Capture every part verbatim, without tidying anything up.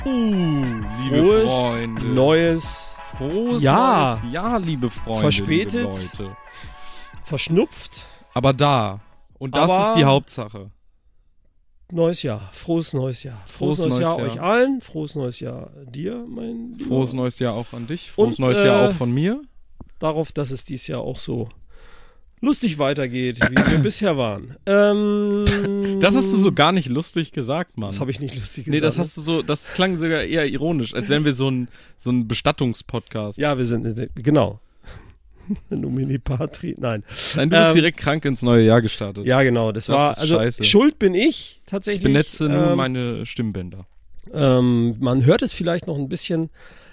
liebe Frohes, Freunde. neues, Frohes Ja. neues Jahr, liebe Freunde, Verspätet. liebe Leute. verschnupft, Aber da. Und das Aber- ist die Hauptsache. neues Jahr. Frohes neues Jahr. Frohes, Frohes neues Jahr, neues euch Jahr. allen. Frohes neues Jahr dir, mein Lieber. Frohes neues Jahr auch an dich. Frohes Und, neues Jahr äh, auch von mir. Darauf, dass es dieses Jahr auch so lustig weitergeht, wie wir bisher waren. Ähm, Das hast du so gar nicht lustig gesagt, Mann. Das habe ich nicht lustig gesagt. Nee, das ne? hast du so, das klang sogar eher ironisch, als wären wir so ein, so ein Bestattungspodcast. Ja, wir sind, genau. Nomini Patri, nein. Nein, du bist Ähm, direkt krank ins neue Jahr gestartet. Ja, genau. Das, Das war, ist also scheiße. schuld bin ich tatsächlich. Ich benetze nur ähm, meine Stimmbänder. ähm, man hört es vielleicht noch ein bisschen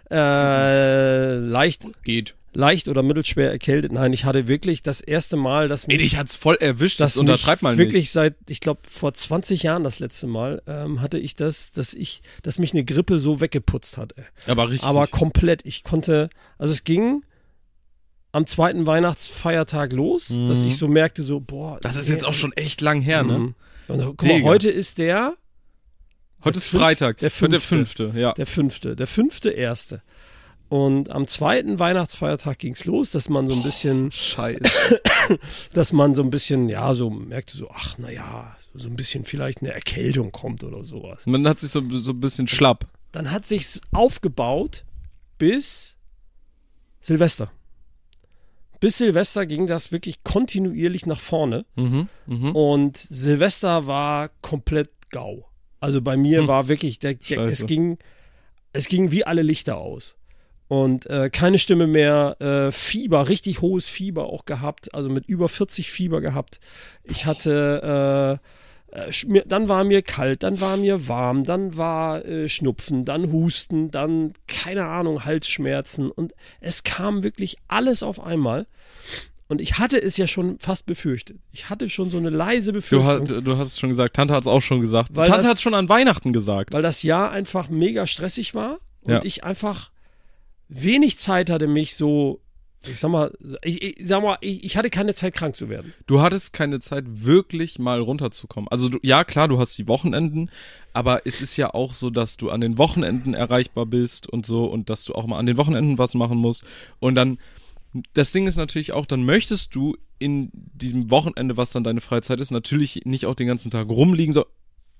äh, leicht, Geht. leicht oder mittelschwer erkältet. Nein, ich hatte wirklich das erste Mal, dass Ey, mich, dich hat's voll erwischt, das dass untertreib mich mal wirklich nicht. seit, ich glaube, vor zwanzig Jahren das letzte Mal ähm, hatte ich das, dass ich, dass mich eine Grippe so weggeputzt hat. Ey. Aber richtig. Aber komplett. Ich konnte, also es ging am zweiten Weihnachtsfeiertag los, Mhm. dass ich so merkte, so, boah. das ist nee, jetzt auch schon echt lang her, ne? Mhm. Und, guck mal, Digga. heute ist der, Heute der ist fünf- Freitag. der Heute der fünfte. fünfte, ja. der fünfte, der fünfte erste. Und am zweiten Weihnachtsfeiertag ging's los, dass man so ein bisschen, Scheiße. dass man so ein bisschen, ja, so merkte so, ach, naja, so ein bisschen vielleicht eine Erkältung kommt oder sowas. Man hat sich so, so ein bisschen schlapp. Dann hat sich's aufgebaut bis Silvester. Bis Silvester ging das wirklich kontinuierlich nach vorne. Mhm, mhm. Und Silvester war komplett GAU. Also bei mir Hm. war wirklich, der, der, es Scheiße. ging, es ging wie alle Lichter aus. Und äh, keine Stimme mehr, äh, Fieber, richtig hohes Fieber auch gehabt, also mit über vierzig Fieber gehabt. Ich hatte, äh, äh, sch- mir- dann war mir kalt, dann war mir warm, dann war äh, Schnupfen, dann Husten, dann, keine Ahnung, Halsschmerzen. Und es kam wirklich alles auf einmal. Und ich hatte es ja schon fast befürchtet. Ich hatte schon so eine leise Du, Befürchtung. hast, du hast es schon gesagt, Tante hat es auch schon gesagt. Weil Tante das- hat es schon an Weihnachten gesagt. weil das Jahr einfach mega stressig war und Ja. ich einfach wenig Zeit hatte, mich so, ich sag mal, ich, ich sag mal, ich, ich hatte keine Zeit, krank zu werden. Du hattest keine Zeit, wirklich mal runterzukommen. Also du, ja, klar, du hast die Wochenenden, aber es ist ja auch so, dass du an den Wochenenden erreichbar bist und so und dass du auch mal an den Wochenenden was machen musst. Und dann, das Ding ist natürlich auch, dann möchtest du in diesem Wochenende, was dann deine Freizeit ist, natürlich nicht auch den ganzen Tag rumliegen, so.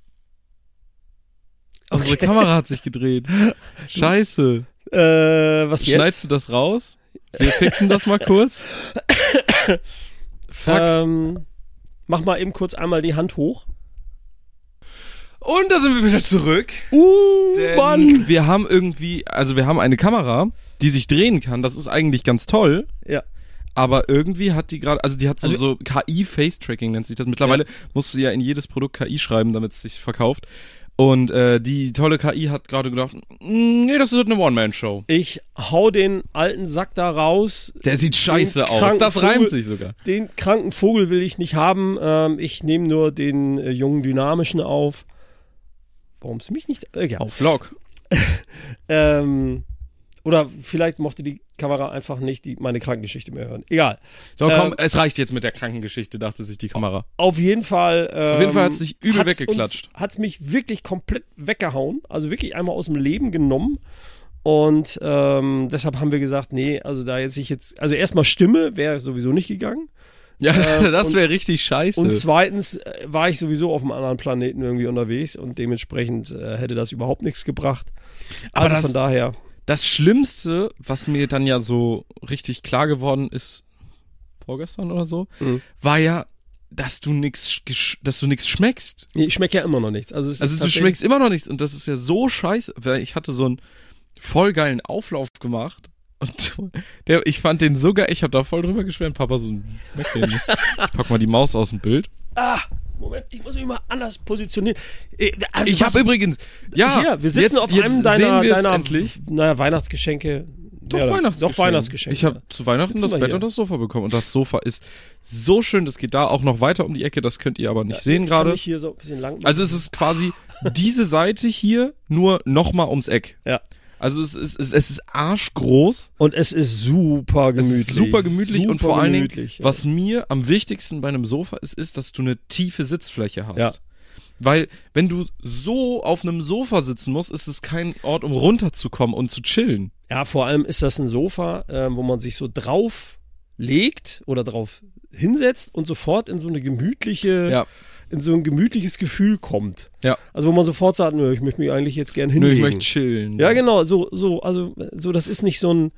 Unsere Okay. Kamera hat sich gedreht. Scheiße. Äh, was jetzt? Schneidest du das raus? Wir fixen das mal kurz. Fuck. Ähm, mach mal eben kurz einmal die Hand hoch. Und da sind wir wieder zurück. Uh, Denn Mann. wir haben irgendwie, also wir haben eine Kamera, die sich drehen kann. Das ist eigentlich ganz toll. Ja. Aber irgendwie hat die gerade, also die hat so, Also- so K I-Face-Tracking nennt sich das. Mittlerweile musst du ja in jedes Produkt K I schreiben, damit es sich verkauft. Und äh, die tolle K I hat gerade gedacht, "Mm, nee, das ist eine One-Man-Show. Ich hau den alten Sack da raus. Der sieht scheiße Den aus. kranken Das Vogel- reimt sich sogar. Den kranken Vogel will ich nicht haben. Ähm, ich nehme nur den äh, jungen, dynamischen auf. Warum es mich nicht... Egal. Auf Vlog. Ähm, oder vielleicht mochte die Kamera einfach nicht die, meine Krankengeschichte mehr hören. Egal. So, komm, Ähm, es reicht jetzt mit der Krankengeschichte, dachte sich die Kamera. Auf jeden Fall. Ähm, Auf jeden Fall hat's dich übel hat's weggeklatscht. Hat es mich wirklich komplett weggehauen. Also wirklich einmal aus dem Leben genommen. Und ähm, deshalb haben wir gesagt, nee, also da jetzt ich jetzt, also erstmal Stimme wäre sowieso nicht gegangen. Ja, Ähm, das und- wäre richtig scheiße. Und zweitens äh, war ich sowieso auf einem anderen Planeten irgendwie unterwegs und dementsprechend äh, hätte das überhaupt nichts gebracht. Aber Also das- von daher. Das Schlimmste, was mir dann ja so richtig klar geworden ist, vorgestern oder so, Mhm. war ja, dass du nix, gesch- dass du nix schmeckst. Nee, ich schmecke ja immer noch nichts. Also, es Also ist du tatsächlich- schmeckst immer noch nichts und das ist ja so scheiße, weil ich hatte so einen voll geilen Auflauf gemacht und der, ich fand den so geil, ich hab da voll drüber geschwärmt, Papa so, schmeckt den nicht. Ich pack mal die Maus aus dem Bild. Ah, Moment, ich muss mich mal anders positionieren. Äh, also Ich was- habe übrigens, ja, Hier, wir sitzen jetzt, auf jetzt einem deiner, sehen wir es deiner endlich. naja, Weihnachtsgeschenke. Doch, Ja, Weihnachtsgeschenke. Doch, Weihnachtsgeschenke. Ich habe zu Weihnachten Sitzen das wir Bett hier. und das Sofa bekommen. Und das Sofa ist so schön, das geht da auch noch weiter um die Ecke, das könnt ihr aber nicht sehen Ich kann gerade. mich hier so ein bisschen lang Also es ist quasi diese Seite hier, nur nochmal ums Eck. Ja. Also es ist, es ist arschgroß, Und es ist super es gemütlich. ist super gemütlich und Super vor allen Dingen, gemütlich, ja. was mir am wichtigsten bei einem Sofa ist, ist, dass du eine tiefe Sitzfläche hast. Ja. Weil, wenn du so auf einem Sofa sitzen musst, ist es kein Ort, um runterzukommen und zu chillen. Ja, vor allem ist das ein Sofa, äh, wo man sich so drauf legt oder drauf hinsetzt und sofort in so eine gemütliche, Ja. in so ein gemütliches Gefühl kommt. Ja. Also wo man sofort sagt, nö, ich möchte mich eigentlich jetzt gern Nö, hinlegen. ich möchte chillen. Ja, genau, so, so, also, so, das ist nicht so ein,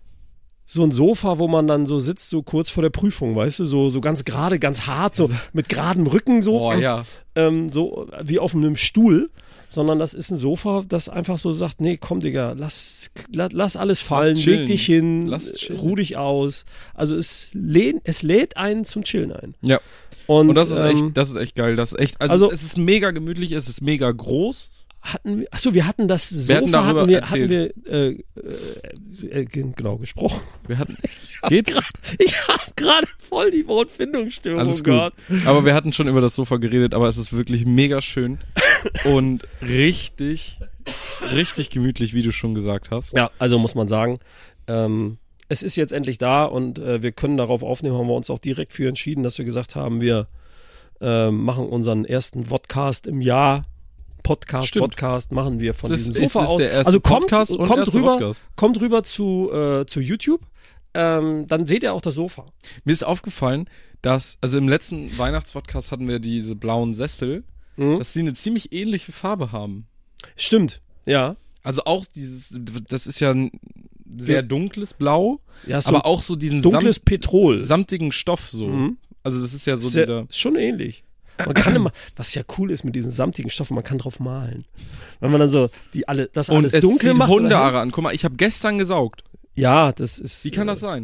so ein Sofa, wo man dann so sitzt, so kurz vor der Prüfung, weißt du, so, so ganz gerade, ganz hart, so mit geradem Rücken, so, Oh ja. ähm, so wie auf einem Stuhl, sondern das ist ein Sofa, das einfach so sagt, nee, komm, Digga, lass, lass, lass alles fallen, chillen. leg dich hin, Lass chillen. ruh dich aus. Also es lädt, es lädt einen zum Chillen ein. Ja. Und, Und das ist ähm, echt, das ist echt geil. Das ist echt, also, also- es ist mega gemütlich, es ist mega groß. hatten wir, achso, wir hatten das Sofa, Wir hatten darüber hatten wir, erzählt. hatten wir äh, äh, äh, genau gesprochen. Wir hatten, geht's? Ich habe gerade voll die Wortfindungsstörung Alles gut. gehabt. Aber wir hatten schon über das Sofa geredet, aber es ist wirklich mega schön und richtig, richtig gemütlich, wie du schon gesagt hast. Ja, also muss man sagen, ähm, es ist jetzt endlich da und äh, wir können darauf aufnehmen, haben wir uns auch direkt für entschieden, dass wir gesagt haben, wir äh, machen unseren ersten Podcast im Jahr. Podcast, Stimmt. Podcast machen wir von Es ist- diesem es Sofa ist aus. der erste Also kommt, Podcast und kommt erste rüber, Podcast. kommt rüber zu, äh, zu YouTube. Ähm, dann seht ihr auch das Sofa. Mir ist aufgefallen, dass, also im letzten Weihnachtspodcast hatten wir diese blauen Sessel, Mhm. dass sie eine ziemlich ähnliche Farbe haben. Stimmt, ja. Also auch dieses, das ist ja ein sehr dunkles Blau, Ja, so aber auch so diesen dunkles samt, Petrol. samtigen Stoff so. Mhm. Also das ist ja so ist, ja, dieser, ist schon ähnlich. Man kann immer, was ja cool ist mit diesen samtigen Stoffen, man kann drauf malen. Wenn man dann so die alle, das und alles es dunkel zieht macht. oder hell- Hundehaare an. Guck mal, ich habe gestern gesaugt. Ja, das ist. Wie kann äh, das sein?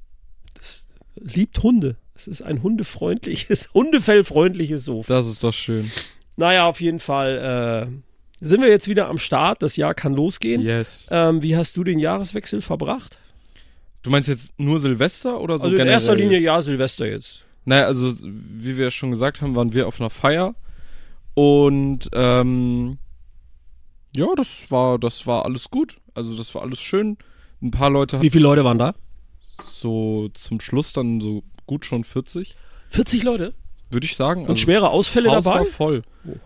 Das liebt Hunde. Es ist ein hundefreundliches, hundefellfreundliches Sofa. Das ist doch schön. Naja, auf jeden Fall äh, sind wir jetzt wieder am Start. Das Jahr kann losgehen. Yes. Ähm, wie hast du den Jahreswechsel verbracht? Du meinst jetzt nur Silvester oder so also in generell? erster Linie ja, Silvester jetzt. Naja, also wie wir schon gesagt haben, waren wir auf einer Feier und ähm, ja, das war, das war alles gut. Also das war alles schön. Ein paar Leute Wie viele Leute waren da? so zum Schluss dann so gut schon vierzig, vierzig Leute. würde ich sagen. Und Also schwere Ausfälle das Haus dabei? war voll.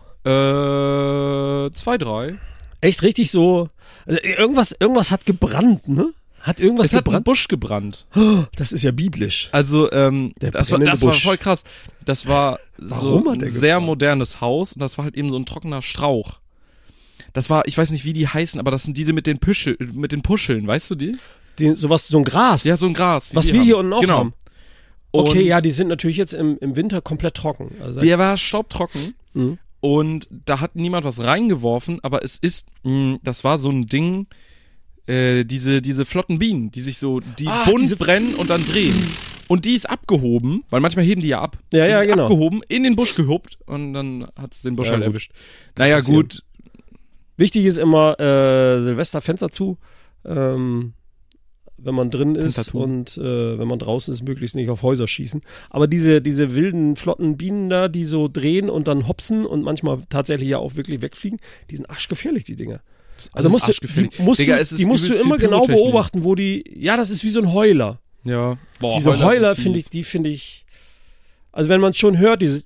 Äh, zwei, drei. Echt richtig so. Also irgendwas, irgendwas hat gebrannt, ne? Hat irgendwas Es hat ein gebrannt? Busch gebrannt. Das ist ja biblisch. Also, ähm, Der das, war, brennende das war Busch. voll krass. Das war Warum so hat der ein sehr gebrannt? modernes Haus und das war halt eben so ein trockener Strauch. Das war, ich weiß nicht, wie die heißen, aber das sind diese mit den Püschel, mit den Puscheln, weißt du die? Die, sowas, so ein Gras. Ja, so ein Gras. wie was die wir haben. hier unten auch genau. haben. Okay, Und ja, die sind natürlich jetzt im, im Winter komplett trocken. Also, der war staubtrocken Mhm. und da hat niemand was reingeworfen, aber es ist, mh, das war so ein Ding, äh, diese, diese flotten Bienen, die sich so, die Ah, bunt diese- brennen und dann drehen. Und die ist abgehoben, weil manchmal heben die ja ab. Ja, Und ja, die ist genau. abgehoben, in den Busch gehuppt und dann hat es den Busch Ja, halt gut. erwischt. Naja, passieren. gut. Wichtig ist immer äh, Silvester Fenster zu, ähm, wenn man drin ist Fenster zu. und äh, wenn man draußen ist, möglichst nicht auf Häuser schießen. Aber diese, diese wilden, flotten Bienen da, die so drehen und dann hopsen und manchmal tatsächlich ja auch wirklich wegfliegen, die sind arschgefährlich, die Dinger. Also Alles musst du, arschgefährlich. die musst, Digga, du, es ist die musst du übelst immer viel genau Pyrotechnik. beobachten, wo die, ja, das ist wie so ein Heuler. Ja. Boah, Diese Heuler, sind finde fies. ich, die finde ich, also wenn man schon hört, diese,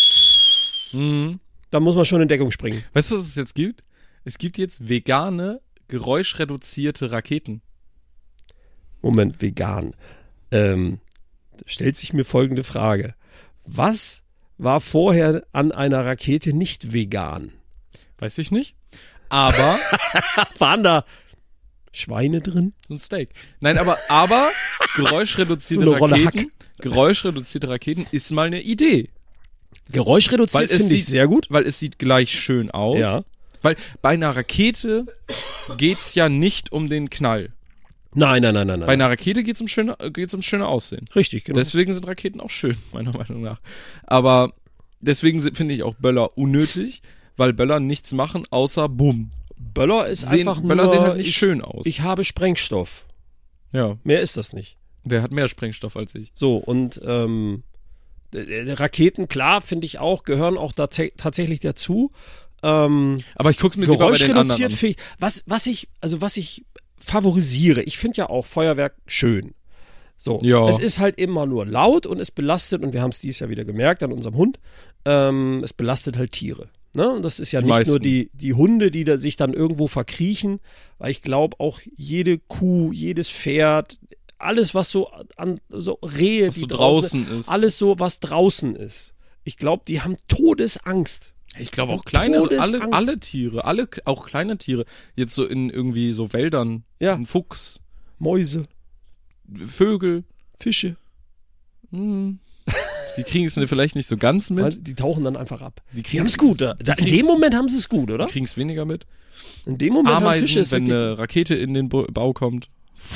Mhm. dann muss man schon in Deckung springen. Weißt du, was es jetzt gibt? Es gibt jetzt vegane, geräuschreduzierte Raketen. Moment, vegan. Ähm, stellt sich mir folgende Frage. Was war vorher an einer Rakete nicht vegan? Weiß ich nicht. Aber Waren da Schweine drin? so ein Steak. Nein, aber, aber geräuschreduzierte So eine Rolle Raketen, geräuschreduzierte Raketen ist mal eine Idee. Geräuschreduziert Weil es finde ich sieht- sehr gut. Weil es sieht gleich schön aus. Ja. Weil bei einer Rakete geht's ja nicht um den Knall. Nein, nein, nein, nein, Bei nein. einer Rakete geht's um schöne, geht's um schöne Aussehen. Richtig, genau. Deswegen sind Raketen auch schön, meiner Meinung nach. Aber deswegen sind- finde ich auch Böller unnötig, weil Böller nichts machen, außer Bumm. Böller ist Sehen, einfach Böller nur, sehen halt nicht ich, schön aus. ich habe Sprengstoff. ja. Mehr ist das nicht. Wer hat mehr Sprengstoff als ich? So, und ähm, äh, Raketen, klar, finde ich auch, gehören auch da tatsächlich dazu. Ähm, Aber ich gucke mir lieber bei den anderen Geräuschreduziert an. fähig. Was, was ich, also was ich favorisiere, ich finde ja auch Feuerwerk schön. So, Ja. es ist halt immer nur laut und es belastet, und wir haben es dieses Jahr wieder gemerkt an unserem Hund, ähm, es belastet halt Tiere. Ne? Und das ist ja Die nicht meisten. nur die, die Hunde, die da sich dann irgendwo verkriechen, weil ich glaube auch jede Kuh, jedes Pferd, alles was so an so Rehe, Was die so draußen ist. alles so was draußen ist. Ich glaube, die haben Todesangst. Ich glaube auch kleine, alle, Todesangst. alle Tiere, alle, auch kleine Tiere, jetzt so in irgendwie so Wäldern, Ja. ein Fuchs, Mäuse, Vögel, Fische, hm. Die kriegen es vielleicht nicht so ganz mit. weil die tauchen dann einfach ab. Die Die kriegen- haben es gut. Da, da, in kriegen's- dem Moment haben sie es gut, oder? Die kriegen es weniger mit. In dem Moment haben Fische Ameisen, es wenn wirklich. eine Rakete in den Bo- Bau kommt.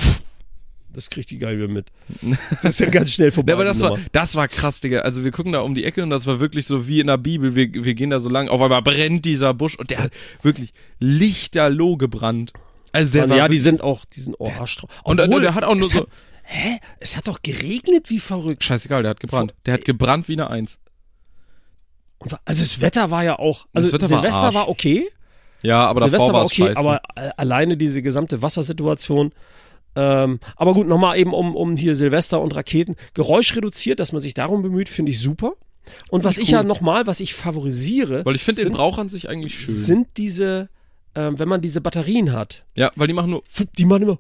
Das kriegt die Geige mit. Das ist ja ganz schnell vorbei. Ja, aber das die war, Nummer. das war krass, Digga. Also wir gucken da um die Ecke und das war wirklich so wie in der Bibel. Wir, wir gehen da so lang, auf einmal brennt dieser Busch und der hat wirklich lichterloh gebrannt. Also der Also, war ja, die wirklich- sind auch, die sind oh, arschdrauf. und, und Obwohl, der hat auch nur es so, Hat, hä? Es hat doch geregnet wie verrückt. scheißegal, der hat gebrannt. Der hat gebrannt wie eine Eins. Und wa- Also das Wetter war ja auch, also Das Wetter war Silvester Arsch. war okay. Ja, aber Silvester davor war war es okay, scheiße. aber äh, alleine diese gesamte Wassersituation. Ähm, aber gut, nochmal eben um, um hier Silvester und Raketen. Geräusch reduziert, dass man sich darum bemüht, finde ich super. Und was ich ich cool. ja nochmal, was ich favorisiere, Weil ich finde den sind, Brauch an sich eigentlich schön. sind diese, ähm, wenn man diese Batterien hat, ja, weil die machen nur, die machen immer,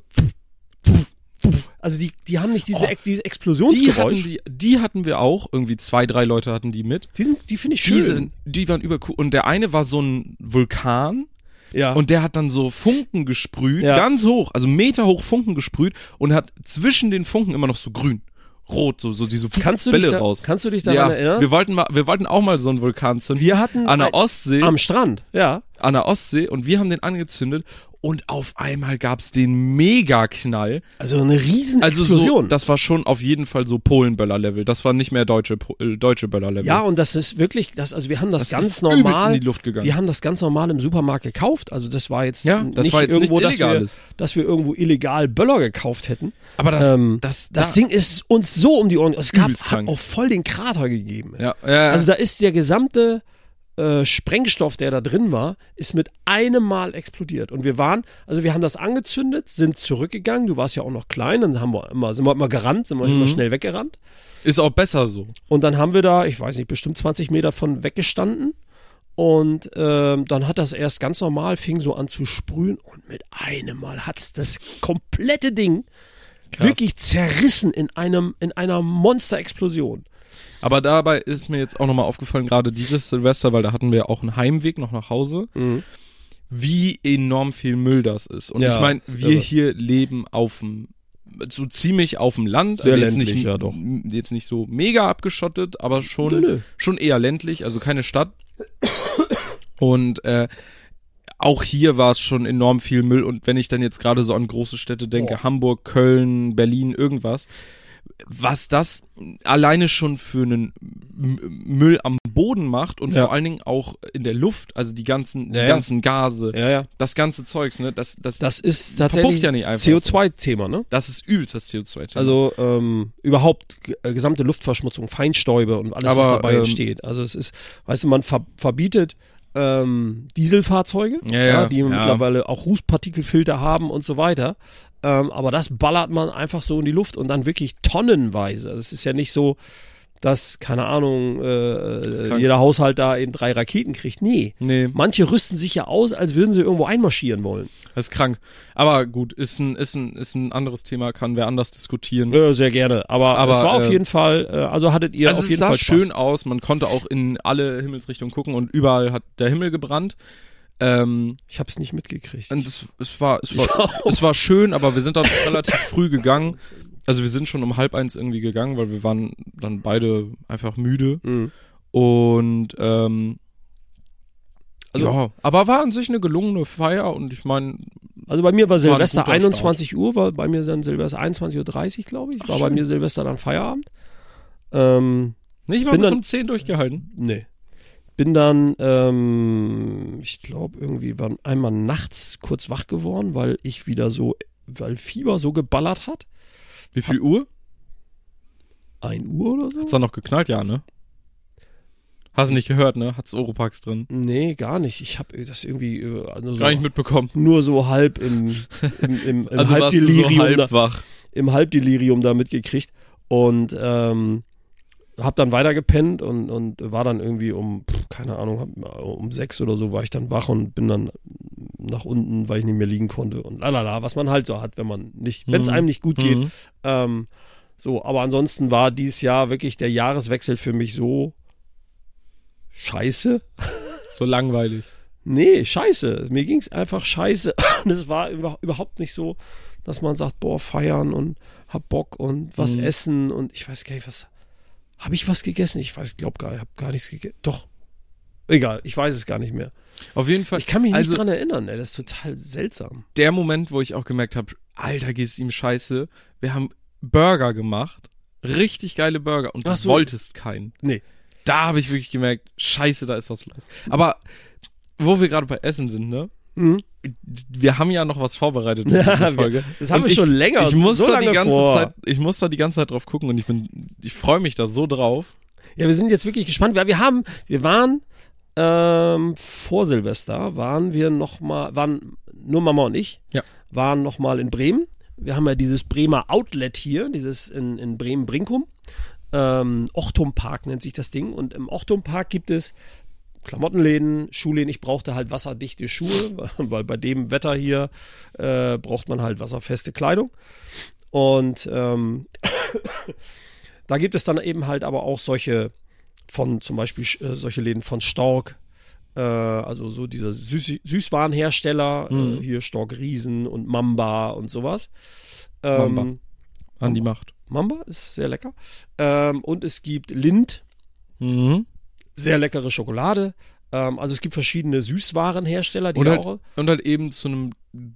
also die, die haben nicht diese, Oh, Ex- dieses die hatten, Explosionsgeräusch. die, die hatten wir auch, irgendwie zwei, drei Leute hatten die mit. Die, sind, die finde ich schön. Diese, die waren übercool. Und der eine war so ein Vulkan. ja. Und der hat dann so Funken gesprüht, Ja. ganz hoch, also Meter hoch Funken gesprüht und hat zwischen den Funken immer noch so grün, rot, so, so diese kannst, du Bälle dich da, raus. kannst du dich daran Ja, erinnern? wir wollten mal, wir wollten auch mal so einen Vulkan zünden. Wir hatten an der ein- Ostsee, am Strand, ja. an der Ostsee und wir haben den angezündet und auf einmal gab's den Megaknall. Also eine riesen Also Explosion. so, das war schon auf jeden Fall so Polenböller-Level. Das war nicht mehr deutsche, Po- äh, deutsche Böller-Level. ja, und das ist wirklich, das, also wir haben das, das ganz ist übelst normal, in die Luft gegangen. wir haben das ganz normal im Supermarkt gekauft. Also das war jetzt Ja, das nicht war jetzt irgendwo, nichts dass wir, Illegales. dass wir irgendwo illegal Böller gekauft hätten. Aber das, ähm, das, Das da, Ding ist uns so um die Ohren, es gab, Übelst hat krank. auch voll den Krater gegeben. ja, ja, Also da ist der gesamte äh, Sprengstoff, der da drin war, ist mit einem Mal explodiert. Und wir waren, also wir haben das angezündet, sind zurückgegangen. Du warst ja auch noch klein, dann haben wir immer, sind wir immer gerannt, sind wir Mhm. immer schnell weggerannt. ist auch besser so. Und dann haben wir da, ich weiß nicht, bestimmt zwanzig Meter von weggestanden. Und ähm, dann hat das erst ganz normal, fing so an zu sprühen und mit einem Mal hat's das komplette Ding Krass. wirklich zerrissen in einem in einer Monsterexplosion. Aber dabei ist mir jetzt auch nochmal aufgefallen, gerade dieses Silvester, weil da hatten wir auch einen Heimweg noch nach Hause, wie enorm viel Müll das ist. Und Ja, ich meine, ist wir irre. hier leben auf dem, so ziemlich auf dem Land. Sehr also jetzt ländlich, nicht, ja, doch. m- Jetzt nicht so mega abgeschottet, aber schon, Nö, nö. schon eher ländlich, also keine Stadt. Und äh, auch hier war es schon enorm viel Müll. Und wenn ich dann jetzt gerade so an große Städte denke, Boah. Hamburg, Köln, Berlin, irgendwas, was das alleine schon für einen M- Müll am Boden macht und Ja. vor allen Dingen auch in der Luft, also die ganzen, die Ja, ja. ganzen Gase, Ja, ja. das ganze Zeugs, ne, das, das, Das ist Verpufft tatsächlich ja nicht einfach C O zwei Thema, ne? das ist übelst das C O zwei Thema. Also ähm, überhaupt g- äh, gesamte Luftverschmutzung, Feinstäube und alles, was Aber, dabei ähm, entsteht. Also es ist, weißt du, man ver verbietet ähm, Dieselfahrzeuge, Ja, ja, die ja. mittlerweile auch Rußpartikelfilter haben und so weiter. Ähm, aber das ballert man einfach so in die Luft und dann wirklich tonnenweise. Es ist ja nicht so, dass, keine Ahnung, ist äh, krank. jeder Haushalt da eben drei Raketen kriegt. Nee. nee, Manche rüsten sich ja aus, als würden sie irgendwo einmarschieren wollen. das ist krank. Aber gut, ist ein, ist ein, ist ein anderes Thema, kann wer anders diskutieren. Ja, sehr gerne. Aber, Aber, es war auf äh, jeden Fall, äh, also hattet ihr also auf es jeden sah Fall Spaß. schön aus, man konnte auch in alle Himmelsrichtungen gucken und überall hat der Himmel gebrannt. Ähm, Ich habe es nicht mitgekriegt. und es, es war, es war, es war schön, aber wir sind dann relativ früh gegangen. Also wir sind schon um halb eins irgendwie gegangen, weil wir waren dann beide einfach müde. Mhm. Und ähm, Also- ja, aber war an sich eine gelungene Feier und ich meine, Also bei mir war ein Silvester guter einundzwanzig Uhr, war bei mir dann Silvester einundzwanzig Uhr dreißig, glaube ich. Ach, War bei schön. mir Silvester dann Feierabend. Ähm, nicht mal Bin bis dann- um zehn durchgehalten. nee. Bin dann, ähm, ich glaube, irgendwie war einmal nachts kurz wach geworden, weil ich wieder so, weil Fieber so geballert hat. Wie viel Uhr? ein Uhr oder so? Hat's da noch geknallt? Ja, ne? Hast du nicht gehört, ne? Hat's Oropax drin. Nee, gar nicht. Ich habe das irgendwie äh, nur, so, Gar nicht mitbekommen. nur so halb im, im, im, im Also warst du so Halbdelirium da, halb wach. im Halbdelirium da mitgekriegt. Und ähm, hab dann weiter gepennt und, und war dann irgendwie um, keine Ahnung, um sechs oder so war ich dann wach und bin dann nach unten, weil ich nicht mehr liegen konnte und lalala, was man halt so hat, wenn man nicht, wenn es Mhm. einem nicht gut geht. Mhm. Ähm, so, aber ansonsten war dieses Jahr wirklich der Jahreswechsel für mich so scheiße. So langweilig. Nee, scheiße. Mir ging es einfach scheiße. Und es war über, überhaupt nicht so, dass man sagt, boah, feiern und hab Bock und was Mhm. essen und ich weiß gar nicht, was. Habe ich was gegessen? Ich weiß, glaub gar nicht, habe gar nichts gegessen. Doch. Egal, ich weiß es gar nicht mehr. Auf jeden Fall. Ich kann mich also, nicht dran erinnern, ey, das ist total seltsam. Der Moment, wo ich auch gemerkt habe, Alter, geht's ihm scheiße. Wir haben Burger gemacht. Richtig geile Burger. Und du Ach so. wolltest keinen. Nee. Da habe ich wirklich gemerkt, scheiße, da ist was los. Aber wo wir gerade bei Essen sind, ne? Mhm. Wir haben ja noch was vorbereitet für diese Folge. Das haben Und wir ich, schon länger. Ich muss so da lange die ganze vor. Zeit, ich muss da die ganze Zeit drauf gucken und ich bin, ich freue mich da so drauf. Ja, wir sind jetzt wirklich gespannt, weil wir haben, wir waren ähm, vor Silvester, waren wir noch mal, waren nur Mama und ich, Ja. waren noch mal in Bremen. Wir haben ja dieses Bremer Outlet hier, dieses in, in Bremen-Brinkum. Ähm, Ochtum Park nennt sich das Ding. Und im Ochtum Park gibt es Klamottenläden, Schuhläden. Ich brauchte halt wasserdichte Schuhe, weil bei dem Wetter hier äh, braucht man halt wasserfeste Kleidung. Und ähm, da gibt es dann eben halt aber auch solche von zum Beispiel äh, solche Läden von Stork, äh, also so dieser Süß Süßwarenhersteller, Mhm. äh, hier Stork Riesen und Mamba und sowas. Ähm, Mamba. An die Macht. Mamba ist sehr lecker. Ähm, und es gibt Lindt, Mhm. sehr leckere Schokolade. Ähm, also es gibt verschiedene Süßwarenhersteller, die Und da halt, auch. und halt eben zu einem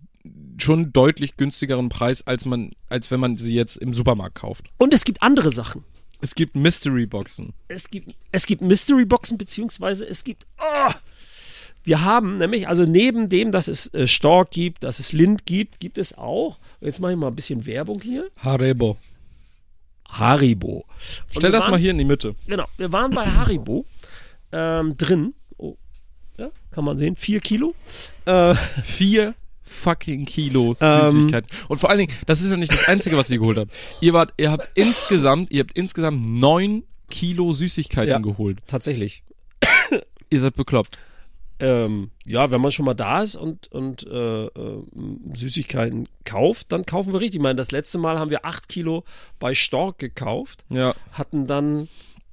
schon deutlich günstigeren Preis, als man, als wenn man sie jetzt im Supermarkt kauft. Und es gibt andere Sachen. Es gibt Mystery Boxen. Es gibt, es gibt Mystery Boxen, beziehungsweise es gibt. Oh, wir haben nämlich, also neben dem, dass es äh, Stork gibt, dass es Lindt gibt, gibt es auch, jetzt mache ich mal ein bisschen Werbung hier, Haribo. Haribo. Und Stell wir das waren, mal hier in die Mitte. Genau, wir waren bei Haribo ähm, drin. Oh, ja, kann man sehen, vier Kilo. Äh, Vier fucking Kilo Ähm. Süßigkeiten. Und vor allen Dingen, das ist ja nicht das Einzige, was ihr geholt habt. Ihr wart, ihr habt insgesamt, ihr habt insgesamt neun Kilo Süßigkeiten Ja. geholt. tatsächlich. Ihr seid bekloppt. Ähm, ja, wenn man schon mal da ist und, und äh, äh, Süßigkeiten kauft, dann kaufen wir richtig. Ich meine, das letzte Mal haben wir acht Kilo bei Stork gekauft, Ja. hatten dann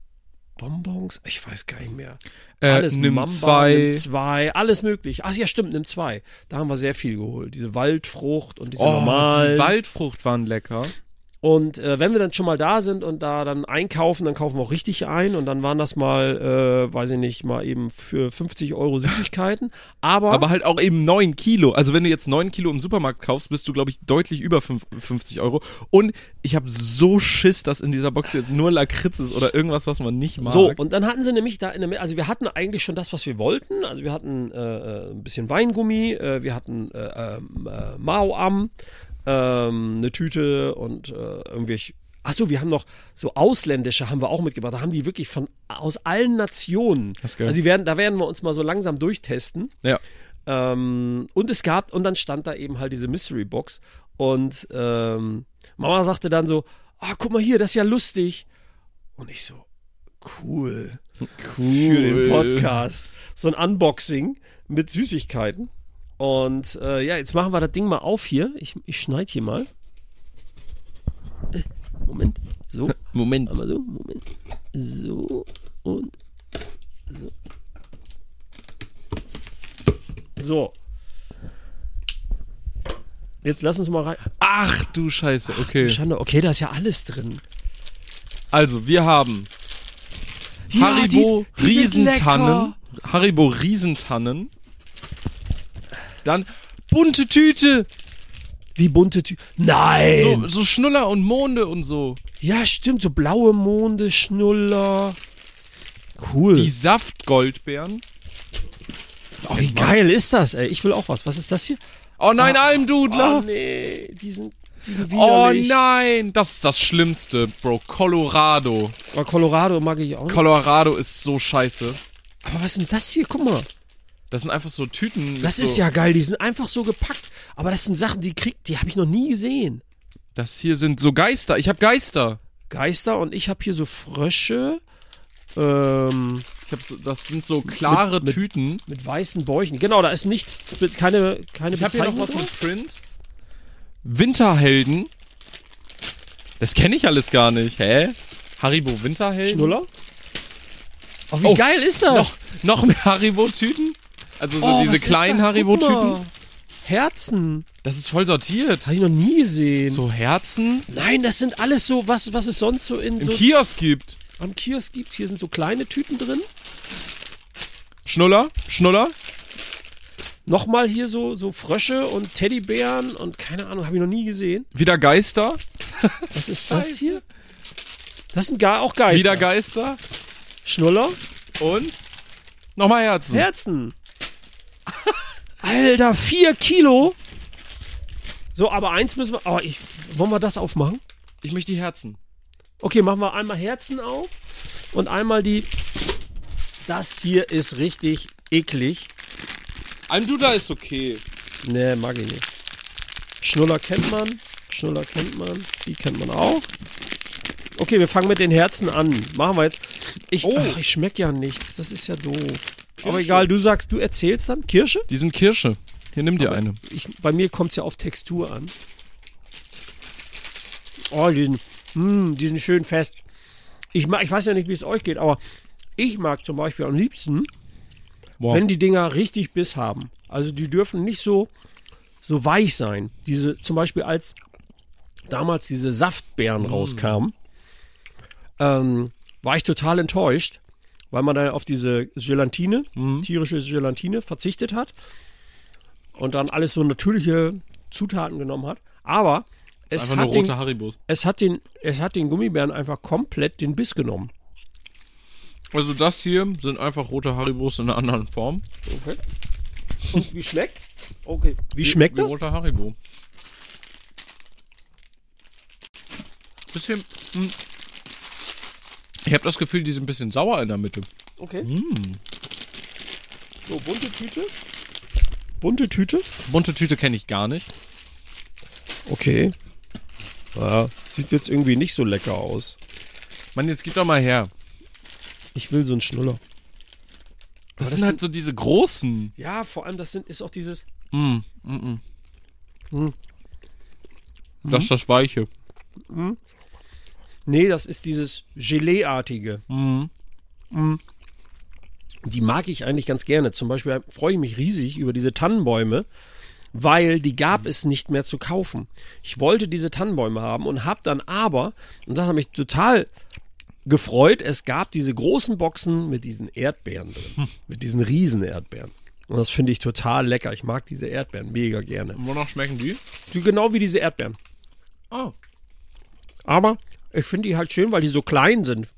Bonbons, ich weiß gar nicht mehr. Äh, Alles nimm Mamba, zwei. nimm zwei, alles möglich. Ach ja, stimmt, nimm zwei. Da haben wir sehr viel geholt. Diese Waldfrucht und diese Oh, normalen. die Waldfrucht waren lecker. Und äh, wenn wir dann schon mal da sind und da dann einkaufen, dann kaufen wir auch richtig ein. Und dann waren das mal, äh, weiß ich nicht, mal eben für fünfzig Euro Süßigkeiten. Aber, Aber halt auch eben neun Kilo. Also wenn du jetzt neun Kilo im Supermarkt kaufst, bist du, glaube ich, deutlich über fünf- fünfzig Euro. Und ich habe so Schiss, dass in dieser Box jetzt nur Lakritz ist oder irgendwas, was man nicht mag. so, und dann hatten sie nämlich da in der Mitte, also wir hatten eigentlich schon das, was wir wollten. Also wir hatten äh, äh, ein bisschen Weingummi, äh, wir hatten äh, ähm, äh, Mao-Am, ähm, eine Tüte und äh, irgendwelche. Achso, wir haben noch so ausländische haben wir auch mitgebracht. Da haben die wirklich von aus allen Nationen. Das ist geil. Also die werden, da werden wir uns mal so langsam durchtesten. Ja. Ähm, und es gab, und dann stand da eben halt diese Mystery Box. Und ähm, Mama sagte dann so, ah, guck mal hier, das ist ja lustig. Und ich so, cool. Für den Podcast. So ein Unboxing mit Süßigkeiten. Und äh, ja, jetzt machen wir das Ding mal auf hier. Ich, ich schneide hier mal. Äh, Moment. So. Moment. Einmal so. Moment. So. Und so. So. Jetzt lass uns mal rein. Ach du Scheiße, okay. Schande. Okay, da ist ja alles drin. Also, wir haben Ja, Haribo die- die sind Riesentannen. Haribo Riesentannen. Dann bunte Tüte. Wie bunte Tü. Nein! So, so Schnuller und Monde und so. Ja, stimmt. So blaue Monde, Schnuller. Cool. Die Saftgoldbeeren. Oh, wie geil ist das, ey? Ich will auch was. Was ist das hier? Oh nein, Oh Almdudler. nee, die sind, die sind Oh widerlich. nein, das ist das Schlimmste, Bro. Colorado. Aber Colorado mag ich auch nicht. Colorado ist so scheiße. Aber was ist denn das hier? Guck mal. Das sind einfach so Tüten. mit Das so, ist ja geil. Die sind einfach so gepackt. Aber das sind Sachen, die kriegt, die habe ich noch nie gesehen. Das hier sind so Geister. Ich habe Geister. Geister und ich habe hier so Frösche. Ähm, Ich hab so, das sind so klare Mit- mit- Tüten. mit weißen Bäuchen. Genau, da ist nichts, keine, keine Ich habe hier noch Bezeichnung was drauf. mit Print. Winterhelden. Das kenne ich alles gar nicht. Hä? Haribo Winterhelden? Schnuller? Oh, wie Oh, geil ist das? Noch, noch mehr Haribo-Tüten? Also so Oh, was diese ist kleinen das? Guck Haribo-Tüten? mal. Herzen. Das ist voll sortiert. Habe ich noch nie gesehen. So Herzen Nein, das sind alles so, was, was es sonst so in im so Kiosk gibt. am Kiosk gibt. Hier sind so kleine Tüten drin. Schnuller? Schnuller? Nochmal hier so, so Frösche und Teddybären und keine Ahnung, habe ich noch nie gesehen. Wieder Geister? Was ist das hier? Das sind gar auch Geister. Wieder Geister? Schnuller. Und? Nochmal Herzen. Herzen. Alter, vier Kilo. So, aber eins müssen wir. Oh, ich, wollen wir das aufmachen? Ich möchte die Herzen. Okay, machen wir einmal Herzen auf und einmal die. Das hier ist richtig eklig. Ein Duda ist okay. Nee, mag ich nicht. Schnuller kennt man. Schnuller kennt man. Die kennt man auch. Okay, wir fangen mit den Herzen an. Machen wir jetzt. Ich, Oh. ach, ich schmeck ja nichts. Das ist ja doof. Aber Kirsche. egal, du sagst, du erzählst dann. Kirsche? Die sind Kirsche. Hier, nimm dir Aber eine. Ich, bei mir kommt es ja auf Textur an. Oh, die sind, mm, die sind schön fest. Ich, mag, ich weiß ja nicht, wie es euch geht, aber ich mag zum Beispiel am liebsten, Wow. wenn die Dinger richtig Biss haben. Also die dürfen nicht so, so weich sein. Diese, zum Beispiel als damals diese Saftbeeren rauskamen, ähm, war ich total enttäuscht, weil man dann auf diese Gelatine, tierische Gelatine verzichtet hat und dann alles so natürliche Zutaten genommen hat. Aber es Einfach nur hat, den, rote Haribos. es, hat den, es hat den Gummibären einfach komplett den Biss genommen. Also das hier sind einfach rote Haribos in einer anderen Form. Okay. Und wie schmeckt? Okay. Wie schmeckt wie das? roter Haribo. Bisschen. Mh. Ich habe das Gefühl, die sind ein bisschen sauer in der Mitte. Okay. Mm. So, bunte Tüte. Bunte Tüte. Bunte Tüte kenne ich gar nicht. Okay. Ja, sieht jetzt irgendwie nicht so lecker aus. Mann, jetzt gib doch mal her. Ich will so einen Schnuller. Das, das sind halt so diese großen. Ja, vor allem, das sind, ist auch dieses. Mm, mm, mm. Mm. Das ist das Weiche. Nee, das ist dieses Gelee-artige. Mm. Die mag ich eigentlich ganz gerne. Zum Beispiel freue ich mich riesig über diese Tannenbäume, weil die gab es nicht mehr zu kaufen. Ich wollte diese Tannenbäume haben und habe dann aber, und das hat mich total gefreut, es gab diese großen Boxen mit diesen Erdbeeren drin. Mit diesen riesen Erdbeeren. Und das finde ich total lecker. Ich mag diese Erdbeeren mega gerne. Wonach schmecken die? Die, genau wie diese Erdbeeren. Oh. Aber ich finde die halt schön, weil die so klein sind.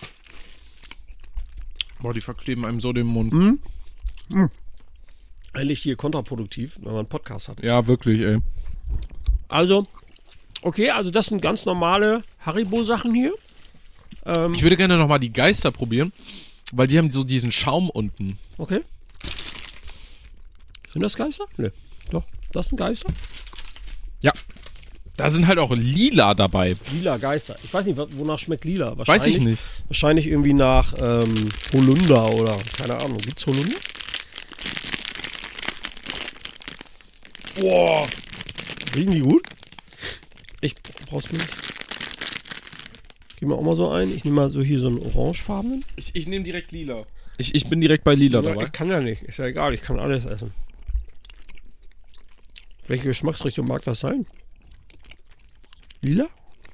Boah, die verkleben einem so den Mund. Eigentlich hier kontraproduktiv, wenn man einen Podcast hat. Ja, wirklich, ey. Also, okay, also das sind ganz normale Haribo-Sachen hier. Ähm, Ich würde gerne nochmal die Geister probieren, weil die haben so diesen Schaum unten. okay. Sind das Geister? Nee. Doch, das sind Geister. Ja. Da sind halt auch lila dabei. Lila Geister. Ich weiß nicht, wonach schmeckt lila? Weiß Wahrscheinlich, ich nicht. Wahrscheinlich irgendwie nach ähm, Holunder oder keine Ahnung. Gibt's Holunder? Boah. Riechen die gut? Ich brauch's mir nicht. Gib mir auch mal so ein. Ich nehme mal so hier so einen orangefarbenen. Ich, ich nehme direkt lila. Ich, ich bin direkt bei lila Ja, dabei. ich kann ja nicht. Ist ja egal. Ich kann alles essen. Welche Geschmacksrichtung mag das sein? Lila?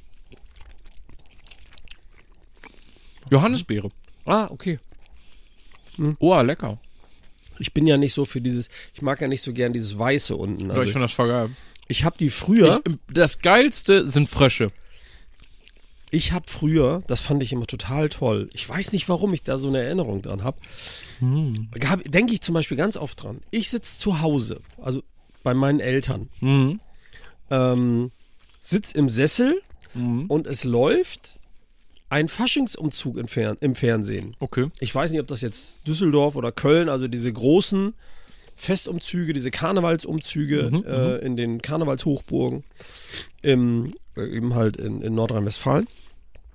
Johannisbeere. Ah, okay. Oh, lecker. Ich bin ja nicht so für dieses, ich mag ja nicht so gern dieses Weiße unten. Ja, Also ich finde das voll geil. ich habe die früher, Ich, das Geilste sind Frösche. ich habe früher, das fand ich immer total toll. Ich weiß nicht, warum ich da so eine Erinnerung dran habe. Mhm. Denke ich zum Beispiel ganz oft dran. Ich sitze zu Hause, also bei meinen Eltern, Mhm. ähm, sitz im Sessel Mhm. und es läuft ein Faschingsumzug im, Fern im Fernsehen. Okay. Ich weiß nicht, ob das jetzt Düsseldorf oder Köln, also diese großen Festumzüge, diese Karnevalsumzüge Mhm, äh, in den Karnevalshochburgen, im, äh, eben halt in, in Nordrhein-Westfalen.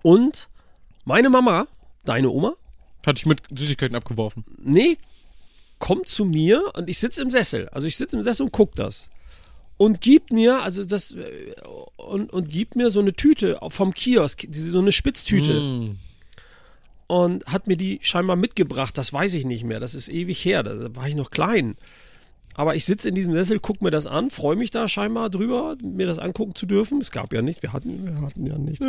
Und meine Mama, deine Oma, Hatte ich mit Süßigkeiten abgeworfen. nee, kommt zu mir und ich sitze im Sessel. Also ich sitze im Sessel und guck das. Und gibt mir, also das, äh, und, und gibt mir so eine Tüte vom Kiosk, diese, so eine Spitztüte. Mm. Und hat mir die scheinbar mitgebracht, das weiß ich nicht mehr, das ist ewig her, da war ich noch klein. Aber ich sitze in diesem Sessel, guck mir das an, freue mich da scheinbar drüber, mir das angucken zu dürfen. Es gab ja nicht, wir hatten, wir hatten ja nichts.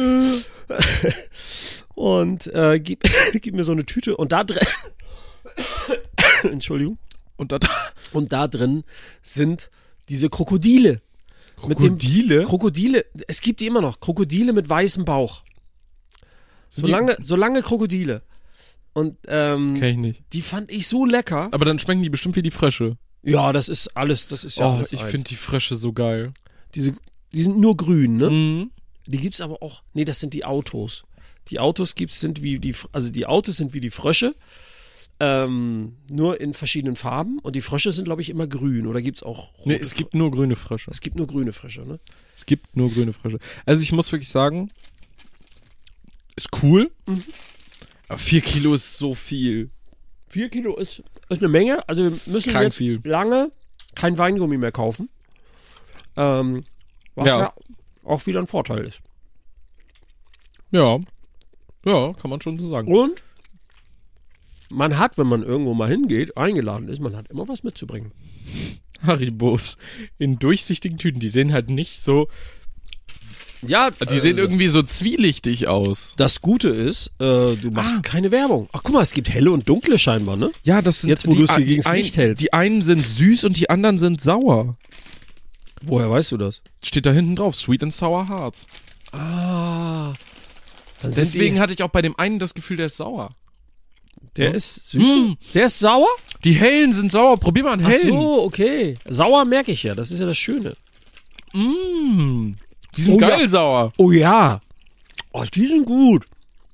Und äh, gib, gib mir so eine Tüte und da drin, Entschuldigung, Und da, und da drin sind diese Krokodile. Mit dem Krokodile? Krokodile, es gibt die immer noch, Krokodile mit weißem Bauch. Sind Solange, solange Krokodile. Und ähm, Kenn ich nicht. die fand ich so lecker. Aber dann schmecken die bestimmt wie die Frösche. Ja, das ist alles, das ist ja Oh, alles ich eins. finde die Frösche so geil. Diese, die sind nur grün, ne? Mhm. Die gibt's aber auch, nee, das sind die Autos. Die Autos gibt's, sind wie die, also die Autos sind wie die Frösche, ähm, nur in verschiedenen Farben und die Frösche sind, glaube ich, immer grün. Oder gibt's auch rote Nee, es gibt nur grüne Frösche. Es gibt nur grüne Frösche, ne? Es gibt nur grüne Frösche. Also ich muss wirklich sagen, ist cool, Mhm. aber vier Kilo ist so viel. Vier Kilo ist, ist eine Menge. Also wir müssen krank jetzt viel. lange kein Weingummi mehr kaufen. Ähm, was ja. Ja. auch wieder ein Vorteil ist. Ja, ja, kann man schon so sagen. Und man hat, wenn man irgendwo mal hingeht, eingeladen ist, man hat immer was mitzubringen. Haribos in durchsichtigen Tüten, die sehen halt nicht so, Ja, die sehen irgendwie so zwielichtig aus. Das Gute ist, äh, du machst Ah. keine Werbung. Ach, guck mal, es gibt helle und dunkle scheinbar, ne? Ja, das sind Jetzt, wo die du es hier ein- gegens ein- Licht hältst. Die einen sind süß und die anderen sind sauer. Woher weißt du das? Steht da hinten drauf, Sweet and Sour Hearts. Ah. Dann sind Deswegen die, hatte ich auch bei dem einen das Gefühl, der ist sauer. der ist süß. Mm. Der ist sauer? Die hellen sind sauer, probier mal einen Ach hellen. so, okay. Sauer merke ich ja, das ist ja das Schöne. Mm. Die sind Oh ja. geil sauer. Oh ja. Oh, die sind gut.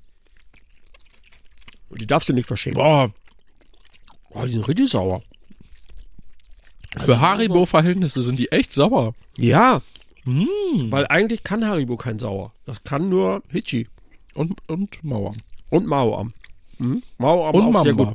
Die darfst du nicht verschenken. Boah, Oh, die sind richtig sauer. für Haribo-Verhältnisse sind die echt sauer. Ja, Mm. weil eigentlich kann Haribo kein Sauer. Das kann nur Hitchi Und, und Mauer. und Mauam. Mhm. Mauam Und auch sehr Mamba. gut.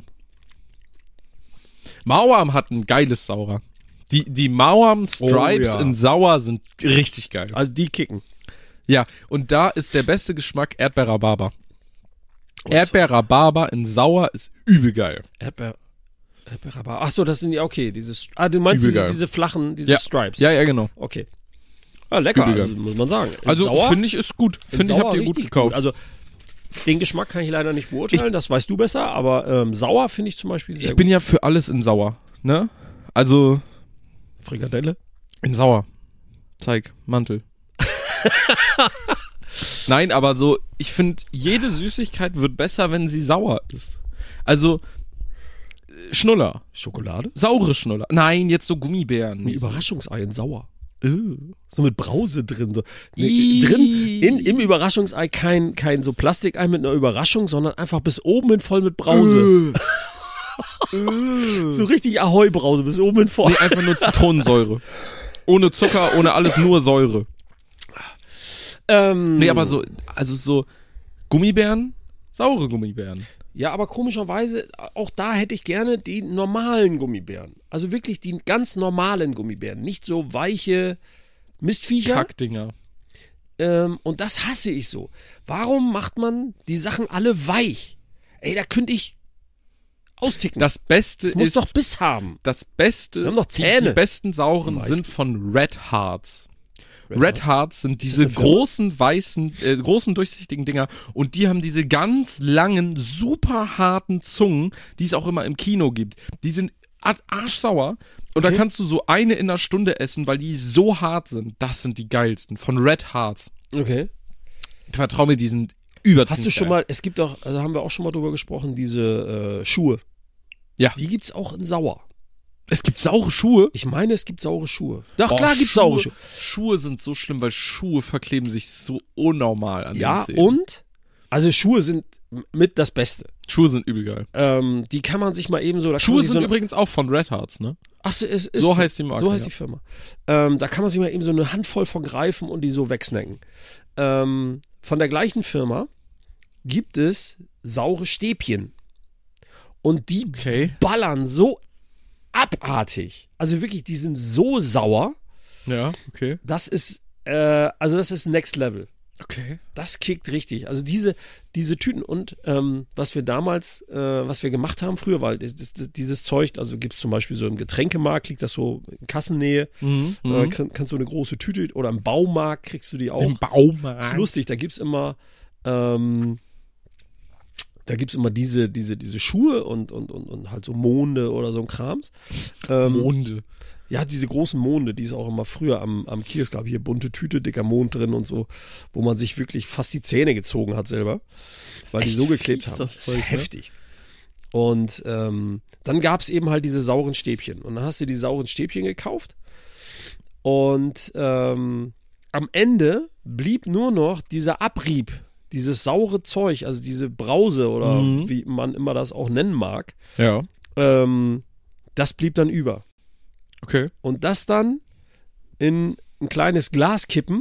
Mauam hat ein geiles Sauer. Die, die Mauam Stripes Oh, ja. in Sauer sind richtig geil. Also die kicken. Ja, und da ist der beste Geschmack Erdbeer-Rhabarber. Erdbeer-Rhabarber in Sauer ist übel geil. Erdbeer. Erdbeerrhabarber. Ach so, das sind die, okay. Dieses, ah, du meinst Übel diese, geil. diese flachen, diese Ja. Stripes. Ja, ja, genau. Okay. Ah, lecker, Übel geil. also, muss man sagen. In Also Sauer, finde ich ist gut. in Finde ich, Sauer habt ihr gut richtig gekauft. Also den Geschmack kann ich leider nicht beurteilen, das weißt du besser, aber ähm, Sauer finde ich zum Beispiel sehr Ich bin gut. ja für alles in Sauer, ne? Also Frikadelle? in Sauer. Zeig, Mantel. Nein, aber so, ich finde, jede Süßigkeit wird besser, wenn sie sauer ist. Also äh, Schnuller. Schokolade? Saure Schnuller. Nein, jetzt so Gummibären. Ein Überraschungsei in Sauer. Äh. So mit Brause drin. So. Nee, Ih. drin, in, im Überraschungsei kein, kein so Plastikei mit einer Überraschung, sondern einfach bis oben hin voll mit Brause. So richtig Ahoi-Brause, bis oben hin voll. Nee, einfach nur Zitronensäure. Ohne Zucker, ohne alles, nur Säure. Ähm, Nee, aber so, also so Gummibären, saure Gummibären. Ja, aber komischerweise, auch da hätte ich gerne die normalen Gummibären. Also wirklich die ganz normalen Gummibären. Nicht so weiche Mistviecher. Kackdinger. Ähm, und das hasse ich so. Warum macht man die Sachen alle weich? Ey, da könnte ich austicken. Das Beste Das muss ist, doch Biss haben. das Beste, Wir haben doch die, Zähne. die besten sauren Die meisten. sind von Red Hearts. Red Red, Hearts sind das diese eine Firma? großen, weißen, äh, großen, durchsichtigen Dinger und die haben diese ganz langen, super harten Zungen, die es auch immer im Kino gibt. Die sind ar- arschsauer und Okay. da kannst du so eine in einer Stunde essen, weil die so hart sind. Das sind die geilsten. Von Red Hearts. Okay. Vertrau mir, die sind übertrieben Hast du schon geil. mal, es gibt auch, also haben wir auch schon mal drüber gesprochen, diese äh, Schuhe. Ja. Die gibt's auch in sauer. Es gibt saure Schuhe. Ich meine, es gibt saure Schuhe. Doch, Oh, klar gibt's Schuhe, saure Schuhe. Schuhe sind so schlimm, weil Schuhe verkleben sich so unnormal an Ja, den Zähnen. und? Also Schuhe sind mit das Beste. Schuhe sind übel geil. Ähm, die kann man sich mal eben so. Da kann Schuhe man sich sind so übrigens auch von Red Hearts, ne? Ach so, es ist So die- heißt die Marke, So heißt ja. die Firma. Ähm, da kann man sich mal eben so eine Handvoll von greifen und die so wegsnacken. Ähm, von der gleichen Firma gibt es saure Stäbchen. Und die Okay. ballern so abartig. Also wirklich, die sind so sauer. Ja, okay. Das ist, äh, also das ist Next Level. Okay. Das kickt richtig. Also diese, diese Tüten und ähm, was wir damals, äh, was wir gemacht haben früher, weil das, das, dieses Zeug, also gibt es zum Beispiel so im Getränkemarkt, liegt das so in Kassennähe, Mhm. äh, mhm. kann, kannst du eine große Tüte oder im Baumarkt kriegst du die auch. Im Baumarkt. Das ist lustig, da gibt es immer, ähm, da gibt es immer diese, diese, diese Schuhe und, und, und, und halt so Monde oder so ein Krams. Ähm, Monde. Ja, diese großen Monde, die es auch immer früher am, am Kiosk gab, hier bunte Tüte, dicker Mond drin und so, wo man sich wirklich fast die Zähne gezogen hat selber, weil die so geklebt fies, haben. das Das Zeug, ist ne? heftig. Und ähm, dann gab es eben halt diese sauren Stäbchen. Und dann hast du die sauren Stäbchen gekauft. Und ähm, am Ende blieb nur noch dieser Abrieb, dieses saure Zeug, also diese Brause oder Mhm. wie man immer das auch nennen mag, Ja. ähm, das blieb dann über. Okay. Und das dann in ein kleines Glas kippen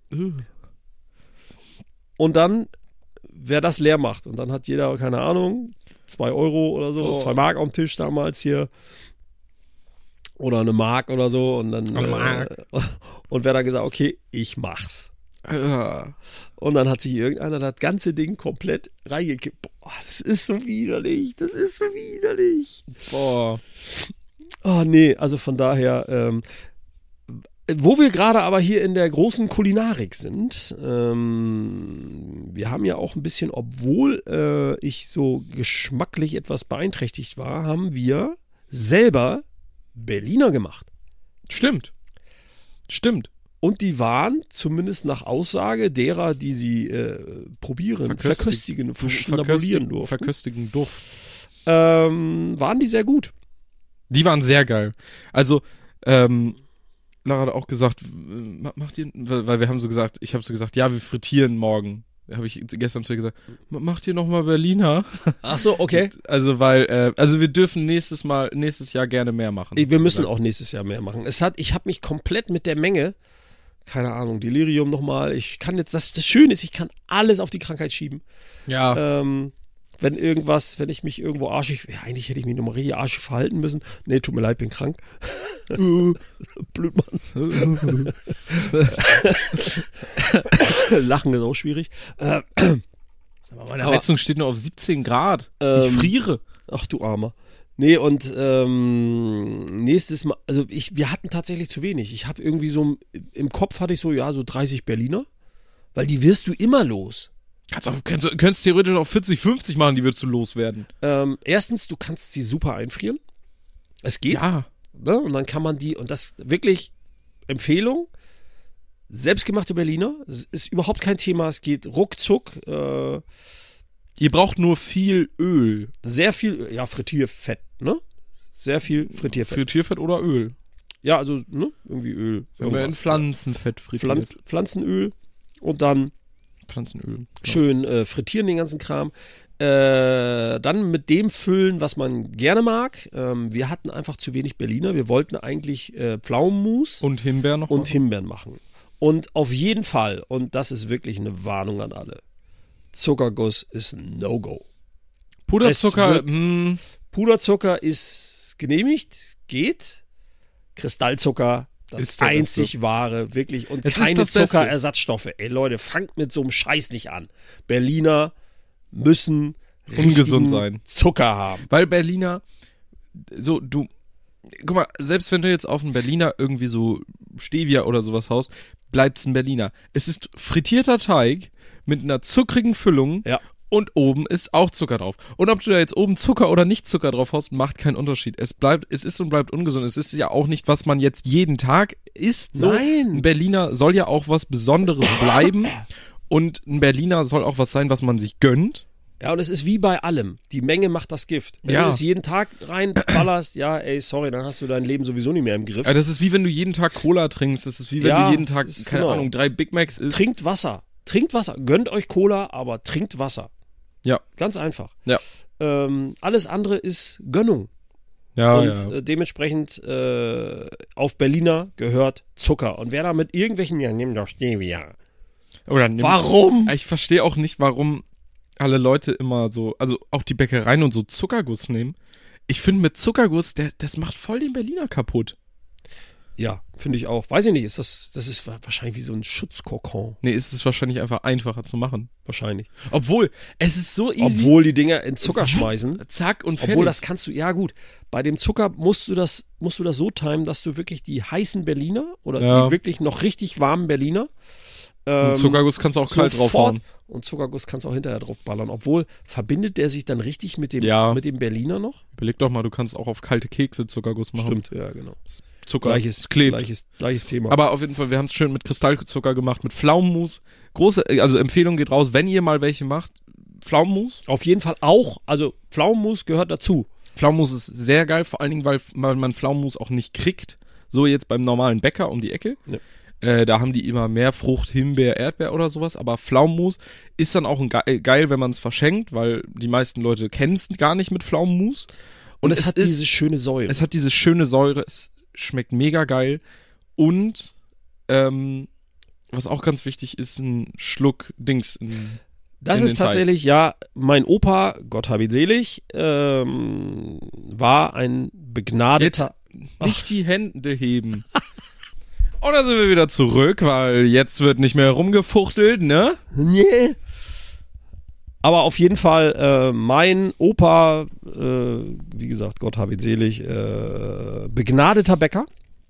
und dann, wer das leer macht. Und dann hat jeder, keine Ahnung, zwei Euro oder so, Oh. zwei Mark am Tisch damals hier. Oder eine Mark oder so. Und dann Eine Mark. Äh, und wer dann gesagt, okay, ich mach's. Äh, Und dann hat sich irgendeiner das ganze Ding komplett reingekippt. Boah, das ist so widerlich. Das ist so widerlich. boah. Oh nee, also von daher, ähm, wo wir gerade aber hier in der großen Kulinarik sind, ähm, wir haben ja auch ein bisschen, obwohl äh, ich so geschmacklich etwas beeinträchtigt war, haben wir selber Berliner gemacht. Stimmt. Stimmt. Und die waren, zumindest nach Aussage derer, die sie äh, probieren, Verköstigt- verköstigen, Verköstigen, verschnabulieren durften, verköstigen Duft. ähm, waren die sehr gut. Die waren sehr geil. Also, ähm, Lara hat auch gesagt, ma- macht ihr, weil wir haben so gesagt, ich habe so gesagt, ja, wir frittieren morgen. Habe ich gestern zu ihr gesagt, "Ma- macht ihr nochmal Berliner? Ach so, okay. Also, weil, äh, also wir dürfen nächstes Mal, nächstes Jahr gerne mehr machen. Wir müssen auch nächstes Jahr mehr machen. Es hat, ich habe mich komplett mit der Menge, keine Ahnung, Delirium nochmal, ich kann jetzt, das, das Schöne ist, ich kann alles auf die Krankheit schieben. Ja. Ähm, wenn irgendwas, wenn ich mich irgendwo arschig, ja, eigentlich hätte ich mich nochmal richtig arschig verhalten müssen. Nee, tut mir leid, bin krank. Blödmann. Lachen ist auch schwierig. Äh, Meine aber- Heizung steht nur auf siebzehn Grad. Ähm, ich friere. Ach du Armer. Nee, und ähm, nächstes Mal, also ich, wir hatten tatsächlich zu wenig. Ich habe irgendwie so, im Kopf hatte ich so, ja, so dreißig Berliner, weil die wirst du immer los. Kannst auch, kannst, du- könntest theoretisch auch vierzig, fünfzig machen, die würdest du loswerden. Ähm, erstens, du kannst sie super einfrieren. Es geht. Ja. Ne? Und dann kann man die, und das wirklich Empfehlung, selbstgemachte Berliner, es ist überhaupt kein Thema, es geht ruckzuck, äh, Ihr braucht nur viel Öl. sehr viel, ja, Frittierfett, ne? Sehr viel Frittierfett. Frittierfett oder Öl. Ja, also, ne? Irgendwie Öl. Wenn man in irgendwas. Pflanzenfett frittiert. Pflanz, Pflanzenöl und dann Pflanzenöl. Genau. schön äh, frittieren den ganzen Kram. Äh, dann mit dem füllen, was man gerne mag. Ähm, wir hatten einfach zu wenig Berliner. Wir wollten eigentlich äh, Pflaumenmus Und Himbeer noch. und was? Himbeeren machen. Und auf jeden Fall, und das ist wirklich eine Warnung an alle, Zuckerguss ist ein No-Go. Puderzucker. Es wird- Mh, Puderzucker ist genehmigt, geht. Kristallzucker, das Ist der einzig wahre, wirklich. Und Es ist keine das Beste. Zuckerersatzstoffe. Ey Leute, fangt mit so einem Scheiß nicht an. Berliner müssen Ungesund richtigen sein. Zucker haben. weil Berliner, so, du, guck mal, selbst wenn du jetzt auf einen Berliner irgendwie so Stevia oder sowas haust, bleibt's ein Berliner. Es ist frittierter Teig mit einer zuckrigen Füllung. Ja. Und oben ist auch Zucker drauf. Und ob du da jetzt oben Zucker oder nicht Zucker drauf haust, macht keinen Unterschied. Es bleibt, es ist und bleibt ungesund. Es ist ja auch nicht, was man jetzt jeden Tag isst. So. Nein. Ein Berliner soll ja auch was Besonderes bleiben. Und ein Berliner soll auch was sein, was man sich gönnt. Ja, und es ist wie bei allem. Die Menge macht das Gift. Wenn Ja. du es jeden Tag reinballerst, ja, ey, sorry, dann hast du dein Leben sowieso nicht mehr im Griff. Ja, das ist wie wenn du jeden Tag Cola trinkst. Das ist wie wenn Ja, du jeden Tag, das ist keine genau. Ahnung, drei Big Macs isst. Trinkt Wasser. Trinkt Wasser. Gönnt euch Cola, aber trinkt Wasser. Ja. Ganz einfach. Ja. Ähm, alles andere ist Gönnung. Ja, und ja. äh, dementsprechend äh, auf Berliner gehört Zucker. Und wer da mit irgendwelchen, ja, nimm doch Stevia. Oder nimm, Warum? Ich verstehe auch nicht, warum. alle Leute immer so, also auch die Bäckereien und so Zuckerguss nehmen. Ich finde mit Zuckerguss, der, das macht voll den Berliner kaputt. Ja, finde ich auch. Weiß ich nicht, ist das, das ist wahrscheinlich wie so ein Schutzkokon. Nee, ist es wahrscheinlich einfach einfacher zu machen. Wahrscheinlich. Obwohl, es ist so easy. Obwohl die Dinger in Zucker schmeißen. Zack und fertig. Obwohl das kannst du, ja gut, bei dem Zucker musst du das, musst du das so timen, dass du wirklich die heißen Berliner oder Ja. die wirklich noch richtig warmen Berliner Und ähm, Zuckerguss kannst du auch kalt sofort- draufhauen. Und Zuckerguss kannst du auch hinterher drauf ballern. Obwohl, verbindet der sich dann richtig mit dem, Ja. mit dem Berliner noch? Überleg doch mal, du kannst auch auf kalte Kekse Zuckerguss machen. Stimmt, ja genau. Zucker Gleiches, klebt. gleiches, gleiches Thema. Aber auf jeden Fall, wir haben es schön mit Kristallzucker gemacht, mit Pflaumenmus. Große, also Empfehlung geht raus, wenn ihr mal welche macht, Pflaumenmus. Auf jeden Fall auch, also Pflaumenmus gehört dazu. Pflaumenmus ist sehr geil, vor allen Dingen, weil weil man Pflaumenmus auch nicht kriegt. So jetzt beim normalen Bäcker um die Ecke. Ja. Äh, da haben die immer mehr Frucht, Himbeer, Erdbeer oder sowas. Aber Pflaumenmus ist dann auch ein ge geil, wenn man es verschenkt, weil die meisten Leute kennen es gar nicht mit Pflaumenmus. Und, es, hat ist, diese schöne Säure. Es hat diese schöne Säure, es schmeckt mega geil. Und ähm, was auch ganz wichtig ist, ein Schluck Dings. Ein, Das in ist den Teig. tatsächlich, ja, mein Opa, Gott hab ihn selig, ähm, war ein begnadeter. nicht die Hände heben. Und dann sind wir wieder zurück, weil jetzt wird nicht mehr rumgefuchtelt, ne? Nee. Aber auf jeden Fall, äh, mein Opa, äh, wie gesagt, Gott hab ihn selig, äh, begnadeter Bäcker,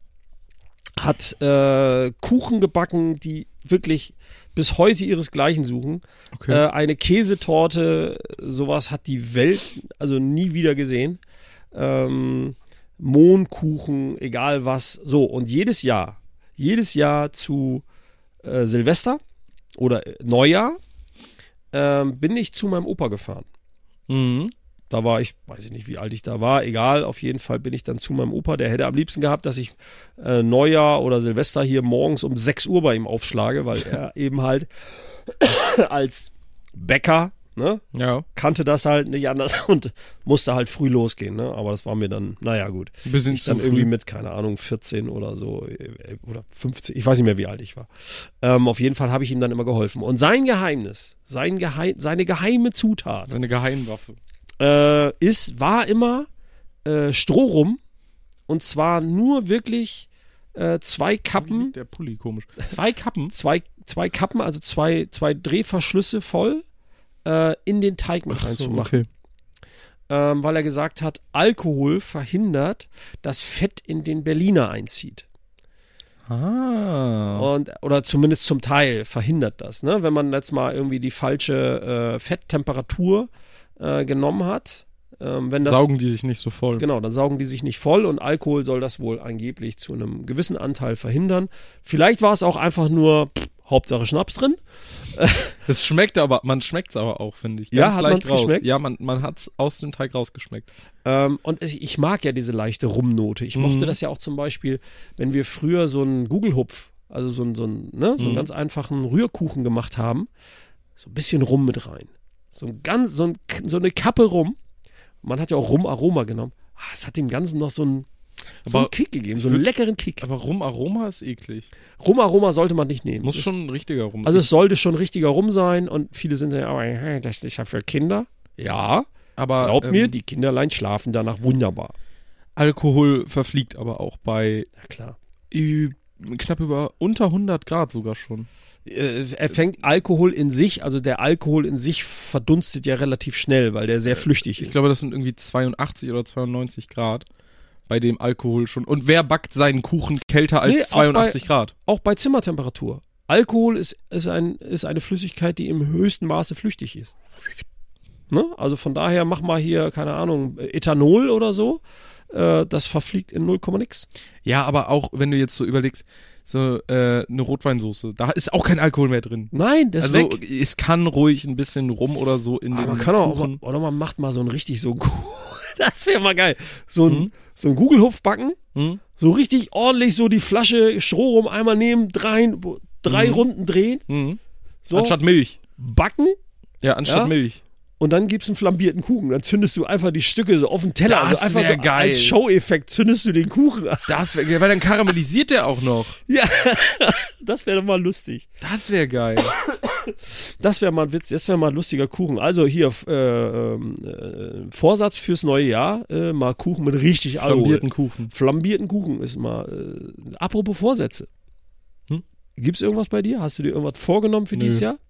hat äh, Kuchen gebacken, die wirklich bis heute ihresgleichen suchen. Okay. Äh, eine Käsetorte, sowas hat die Welt also nie wieder gesehen. Ähm, Mohnkuchen, egal was. So, und jedes Jahr, jedes Jahr zu äh, Silvester oder Neujahr ähm, bin ich zu meinem Opa gefahren. Mhm. Da war ich, weiß ich nicht, wie alt ich da war, egal, auf jeden Fall bin ich dann zu meinem Opa. Der hätte am liebsten gehabt, dass ich äh, Neujahr oder Silvester hier morgens um sechs Uhr bei ihm aufschlage, weil er eben halt als Bäcker, ne, Ja, kannte das halt nicht anders und musste halt früh losgehen, ne? Aber das war mir dann, naja gut. ein bisschen Ich zu dann irgendwie früh. mit, keine Ahnung, vierzehn oder so äh, oder fünfzehn, ich weiß nicht mehr, wie alt ich war. Ähm, auf jeden Fall habe ich ihm dann immer geholfen. Und sein Geheimnis, sein Geheim, seine geheime Zutat Eine Geheimwaffe. äh, ist, war immer äh, Strohrum und zwar nur wirklich äh, zwei Kappen, Der Pulli, komisch. Zwei Kappen? zwei, zwei Kappen, also zwei, zwei Drehverschlüsse voll äh, in den Teig mit Ach so, reinzumachen. okay. Ähm, weil er gesagt hat, Alkohol verhindert, dass Fett in den Berliner einzieht. Ah. Und, oder zumindest zum Teil verhindert das. Ne? Wenn man jetzt mal irgendwie die falsche äh, Fetttemperatur äh, genommen hat, ähm, wenn das Saugen die sich nicht so voll. Genau, dann saugen die sich nicht voll und Alkohol soll das wohl angeblich zu einem gewissen Anteil verhindern. Vielleicht war es auch einfach nur pff, Hauptsache Schnaps drin. Es schmeckt aber, man schmeckt es aber auch, finde ich. Ja, Ganz hat leicht man's raus. geschmeckt? Ja, man, man hat es aus dem Teig rausgeschmeckt. Ähm, und ich, ich mag ja diese leichte Rumnote. Ich Mhm. mochte das ja auch zum Beispiel, wenn wir früher so einen Gugelhupf, also so einen, so einen, ne, so einen Mhm. ganz einfachen Rührkuchen gemacht haben, so ein bisschen Rum mit rein. So, ein ganz, so, ein, so eine Kappe Rum. Man hat ja auch Rumaroma genommen. Ah, es hat dem Ganzen noch so einen, so Aber einen Kick gegeben, so ich einen würd- leckeren Kick. Aber Rumaroma ist eklig. Rumaroma sollte man nicht nehmen. Muss Das- schon ein richtiger Rum. Also es sollte schon richtiger Rum sein und viele sind ja, aber hey, das ist ja für Kinder. Ja, aber glaub ähm, mir, die Kinderlein schlafen danach wunderbar. Alkohol verfliegt aber auch bei Ja klar. ü- knapp über unter hundert Grad sogar schon. Äh, er fängt Alkohol in sich, also der Alkohol in sich verdunstet ja relativ schnell, weil der sehr flüchtig ist. Ich glaube, das sind irgendwie zweiundachtzig oder zweiundneunzig Grad bei dem Alkohol schon. Und wer backt seinen Kuchen kälter als Nee, auch zweiundachtzig Grad? Auch bei Zimmertemperatur. Alkohol ist, ist, ein, ist eine Flüssigkeit, die im höchsten Maße flüchtig ist. Ne? Also von daher mach mal hier, keine Ahnung, Ethanol oder so. Äh, das verfliegt in null Komma nix. Ja, aber auch wenn du jetzt so überlegst, so äh, eine Rotweinsoße, da ist auch kein Alkohol mehr drin. Nein, das ist Also weg. es kann ruhig ein bisschen rum oder so in Aber den man kann auch, Kuchen. oder man macht mal so ein richtig so, das wäre mal geil, so ein, Mhm. so ein Gugelhupf backen, Hm? so richtig ordentlich so die Flasche Strohrum einmal nehmen, drei, drei Mhm. Runden drehen, Mhm. so Anstatt Milch. backen Ja, anstatt Ja? Milch. und dann gibt's einen flambierten Kuchen. Dann zündest du einfach die Stücke so auf den Teller, Das also einfach wär so geil. als Show-Effekt zündest du den Kuchen an. Das wäre, weil dann karamellisiert der auch noch. Ja, das wäre doch mal lustig. Das wäre geil. Das wäre mal ein Witz, das wäre mal ein lustiger Kuchen. Also hier, äh, äh, Vorsatz fürs neue Jahr, äh, mal Kuchen mit richtig Alkohol. Flambierten Kuchen. Flambierten Kuchen ist mal, äh, apropos Vorsätze. Hm? Gibt's irgendwas bei dir? Hast du dir irgendwas vorgenommen für Nö. dieses Jahr?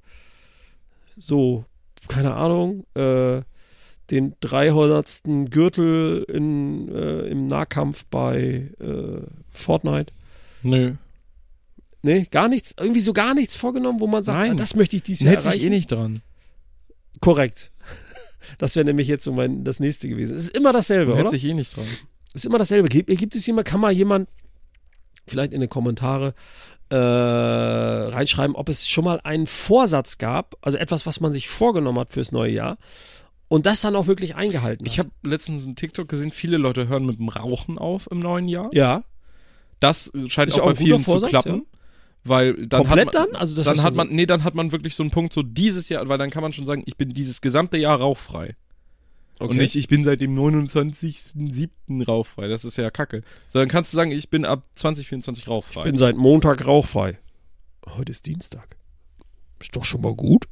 So, keine Ahnung, äh, den dreihundertsten Gürtel in, äh, im Nahkampf bei äh, Fortnite. Nö. Nee, gar nichts, irgendwie so gar nichts vorgenommen, wo man sagt, Nein. ah, das möchte ich dieses Jahr Hätte sich erreichen. eh nicht dran. Korrekt. Das wäre nämlich jetzt so mein, das nächste gewesen. Es ist immer dasselbe, Hätte oder? sich eh nicht dran. Es ist immer dasselbe. Gibt, gibt es jemand, kann mal jemand vielleicht in die Kommentare äh, reinschreiben, ob es schon mal einen Vorsatz gab, also etwas, was man sich vorgenommen hat fürs neue Jahr und das dann auch wirklich eingehalten hat. Ich habe letztens einen TikTok gesehen, viele Leute hören mit dem Rauchen auf im neuen Jahr. Ja. Das scheint Ist auch auch bei ein guter vielen Vorsatz, zu klappen. ja. Weil dann Komplett hat man, dann? Also das dann ist hat dann man, nee, dann hat man wirklich so einen Punkt, so dieses Jahr, weil dann kann man schon sagen, ich bin dieses gesamte Jahr rauchfrei. Okay. Und nicht, ich bin seit dem neunundzwanzigsten siebten rauchfrei. Das ist ja kacke. Sondern kannst du sagen, ich bin ab zwanzig vierundzwanzig rauchfrei. Ich bin seit Montag rauchfrei. Heute ist Dienstag. Ist doch schon mal gut.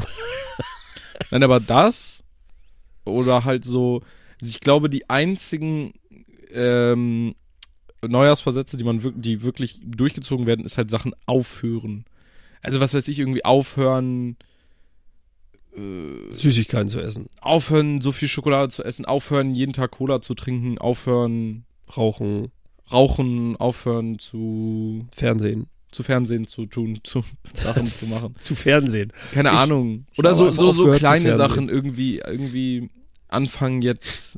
Nein, aber das oder halt so, ich glaube, die einzigen ähm, Neujahrsvorsätze, die man wirklich, die wirklich durchgezogen werden, ist halt Sachen aufhören. Also was weiß ich, irgendwie aufhören, äh, Süßigkeiten zu essen. aufhören, so viel Schokolade zu essen, aufhören, jeden Tag Cola zu trinken, aufhören, Rauchen, rauchen, aufhören zu, Fernsehen. zu Fernsehen zu tun, zu Sachen zu machen. Zu Fernsehen. Keine Ich- Ahnung. ich Oder habe so, einfach so, so aufgehört zu kleine Fernsehen. Sachen irgendwie, irgendwie anfangen jetzt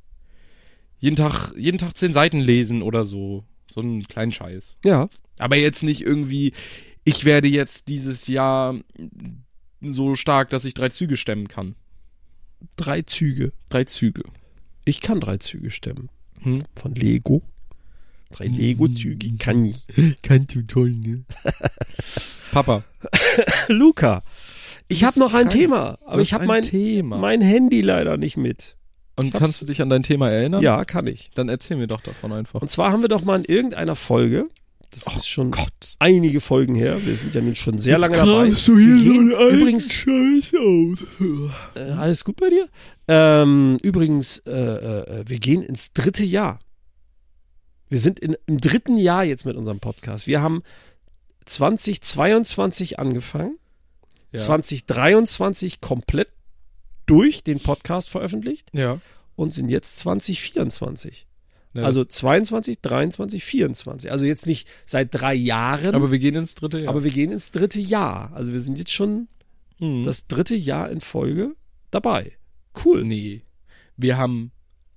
jeden Tag, jeden Tag zehn Seiten lesen oder so. So einen kleinen Scheiß. Ja. Aber jetzt nicht irgendwie, ich werde jetzt dieses Jahr so stark, dass ich drei Züge stemmen kann. Drei Züge. Drei Züge. Ich kann drei Züge stemmen. Hm? Von Lego. Drei Lego-Züge kann ich. Kannst du toll, ne? Papa. Luca, ich Du habe bist noch ein krank. Thema, aber Du ich hast habe ein mein, Thema. mein Handy leider nicht mit. Und ich hab's- kannst du dich an dein Thema erinnern? Ja, kann ich. Dann erzähl mir doch davon einfach. Und zwar haben wir doch mal in irgendeiner Folge, das ist schon Gott. einige Folgen her, wir sind ja nun schon sehr Jetzt lange dabei. kramst du hier Wir so gehen einen alten übrigens, Scheiß aus. äh, alles gut bei dir? Ähm, übrigens, äh, äh, wir gehen ins dritte Jahr. Wir sind in, im dritten Jahr jetzt mit unserem Podcast. Wir haben zweitausendzweiundzwanzig angefangen, Ja. zweitausenddreiundzwanzig komplett durch den Podcast veröffentlicht Ja. und sind jetzt zweitausendvierundzwanzig. Ja, Also zweiundzwanzig, dreiundzwanzig, vierundzwanzig. Also jetzt nicht seit drei Jahren, aber wir gehen ins dritte Jahr. aber wir gehen ins dritte Jahr. Also wir sind jetzt schon Mhm. das dritte Jahr in Folge dabei. Cool. Nee. Wir haben.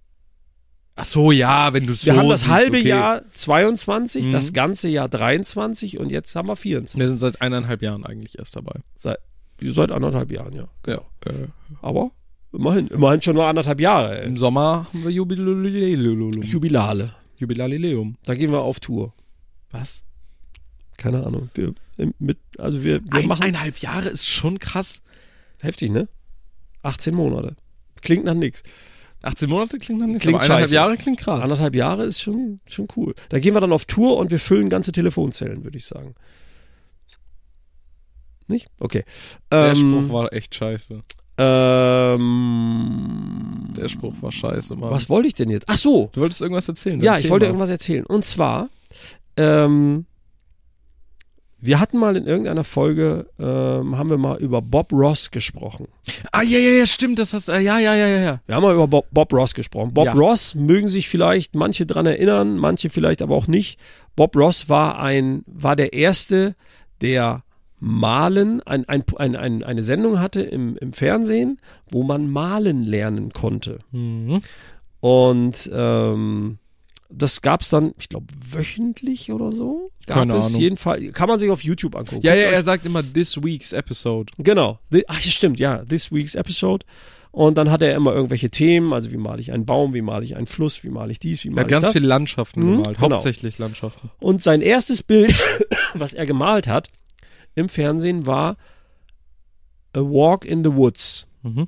Ach so, ja, wenn du so Wir haben das siehst, halbe okay. Jahr zweiundzwanzig, Mhm. das ganze Jahr dreiundzwanzig und jetzt haben wir vierundzwanzig. Wir sind seit eineinhalb Jahren eigentlich erst dabei. Seit, seit anderthalb Jahren, ja. Ja. Äh, Aber immerhin, immerhin schon nur anderthalb Jahre. Ey. Im Sommer haben wir Jubiläum. Jubilale. Jubiläum. Da gehen wir auf Tour. Was? Keine Ahnung. Wir, äh, mit, also wir, wir machen Eineinhalb Jahre ist schon krass. heftig, ne? achtzehn Monate. Klingt nach nix. achtzehn Monate klingt dann nicht, Klingt aber eineinhalb scheiße. Jahre klingt krass. Anderthalb Jahre ist schon, schon cool. Da gehen wir dann auf Tour und wir füllen ganze Telefonzellen, würde ich sagen. Nicht? Okay. Der Ähm, Spruch war echt scheiße. ähm, Der Spruch war scheiße, Mann. was wollte ich denn jetzt? Ach so. Du wolltest irgendwas erzählen. Ja, dein ich Thema. wollte irgendwas erzählen. Und zwar, ähm, wir hatten mal in irgendeiner Folge, ähm, haben wir mal über Bob Ross gesprochen. Ah, ja, ja, ja, stimmt, das hast du. Ja, ja, ja, ja, ja. Wir haben mal über Bob, Bob Ross gesprochen. Bob Ja. Ross mögen sich vielleicht manche dran erinnern, manche vielleicht aber auch nicht. Bob Ross war ein, war der erste, der Malen, ein, ein, ein, ein, eine Sendung hatte im, im Fernsehen, wo man malen lernen konnte. Mhm. Und ähm, das gab es dann, ich glaube, wöchentlich oder so. Gab Keine es Ahnung. jedenfalls, kann man sich auf YouTube angucken. Ja, Guckt ja, euch- er sagt immer this week's episode. Genau. The, ach, ja, stimmt, ja. This week's episode. Und dann hat er immer irgendwelche Themen, also wie male ich einen Baum, wie male ich einen Fluss, wie male ich dies, wie Er male hat ich ganz das. viele Landschaften Mhm, gemalt, genau. hauptsächlich Landschaften. Und sein erstes Bild, was er gemalt hat im Fernsehen, war A Walk in the Woods Mhm.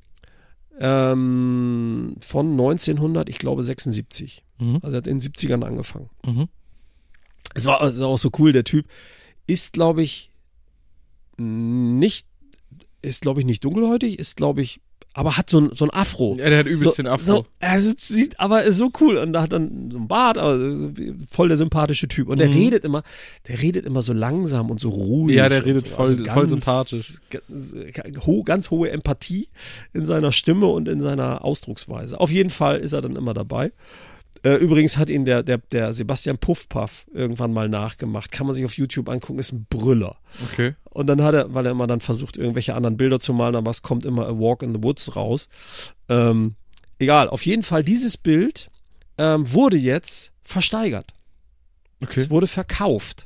ähm, von neunzehnhundert, ich glaube sechsundsiebzig. Mhm. Also er hat in den siebzigern angefangen. Mhm. Es war also auch so cool, der Typ ist, glaube ich, nicht, ist glaube ich nicht dunkelhäutig, ist glaube ich, aber hat so ein, so ein Afro. Ja, der hat übelst so, den Afro. So, also sieht, aber ist so cool und da hat dann so ein Bart, aber voll der sympathische Typ und der Mhm. redet immer, der redet immer so langsam und so ruhig. Ja, der und redet so. voll- ganz, voll sympathisch. Ganz, ho, ganz hohe Empathie in seiner Stimme und in seiner Ausdrucksweise. Auf jeden Fall ist er dann immer dabei. Äh, übrigens hat ihn der, der, der Sebastian Puffpaff irgendwann mal nachgemacht. Kann man sich auf YouTube angucken, ist ein Brüller. Okay. Und dann hat er, weil er immer dann versucht, irgendwelche anderen Bilder zu malen, aber es kommt immer A Walk in the Woods raus. Ähm, egal, auf jeden Fall, dieses Bild ähm, wurde jetzt versteigert. Okay. Es wurde verkauft.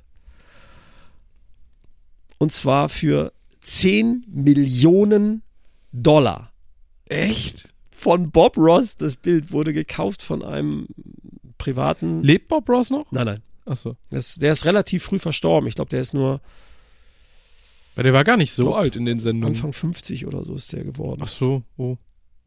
Und zwar für zehn Millionen Dollar. Echt? Von Bob Ross. Das Bild wurde gekauft von einem privaten... Lebt Bob Ross noch? Nein, nein. Achso. Das, der ist relativ früh verstorben. Ich glaube, der ist nur Weil der war gar nicht so Doch. alt in den Sendungen. Anfang fünfzig oder so ist der geworden. Ach so, oh.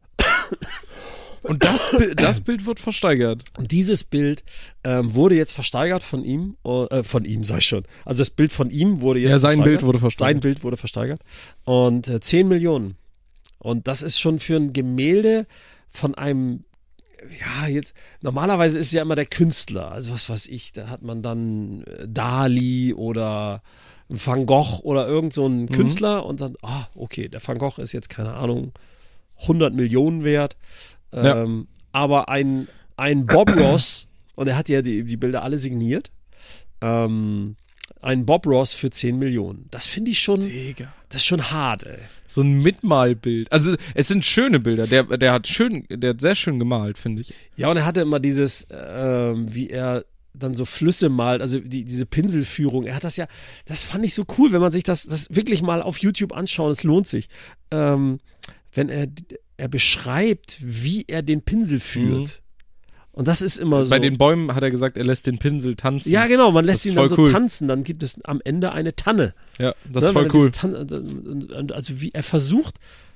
Und das, Bi- das Bild wird versteigert. Und dieses Bild ähm, wurde jetzt versteigert von ihm, äh, von ihm sag ich schon. Also das Bild von ihm wurde jetzt Ja, sein versteigert. Bild wurde versteigert. Sein Bild wurde versteigert. Und äh, zehn Millionen. Und das ist schon für ein Gemälde von einem, ja, jetzt, normalerweise ist es ja immer der Künstler. Also was weiß ich, da hat man dann äh, Dali oder Van Gogh oder irgend so einen Mhm. Künstler und dann, ah, okay, der Van Gogh ist jetzt, keine Ahnung, hundert Millionen wert. Ja. Ähm, aber ein, ein Bob Ross, und er hat ja die, die Bilder alle signiert, ähm, ein Bob Ross für zehn Millionen. Das finde ich schon, Digga. das ist schon hart, ey. So ein Mitmalbild. Also es sind schöne Bilder. Der, der hat schön, der hat sehr schön gemalt, finde ich. Ja, und er hatte immer dieses, ähm, wie er dann so Flüsse malt, also die, diese Pinselführung. Er hat das ja, das fand ich so cool, wenn man sich das, das wirklich mal auf YouTube anschaut, es lohnt sich. Ähm, wenn er, er beschreibt, wie er den Pinsel führt. Mhm. Und das ist immer so. Bei den Bäumen hat er gesagt, er lässt den Pinsel tanzen. Ja, genau, man lässt Das ihn ist dann so voll cool. tanzen, dann gibt es am Ende eine Tanne. Ja, das Ne, ist weil voll er cool. diese Tanne- und- und- also wie er versucht,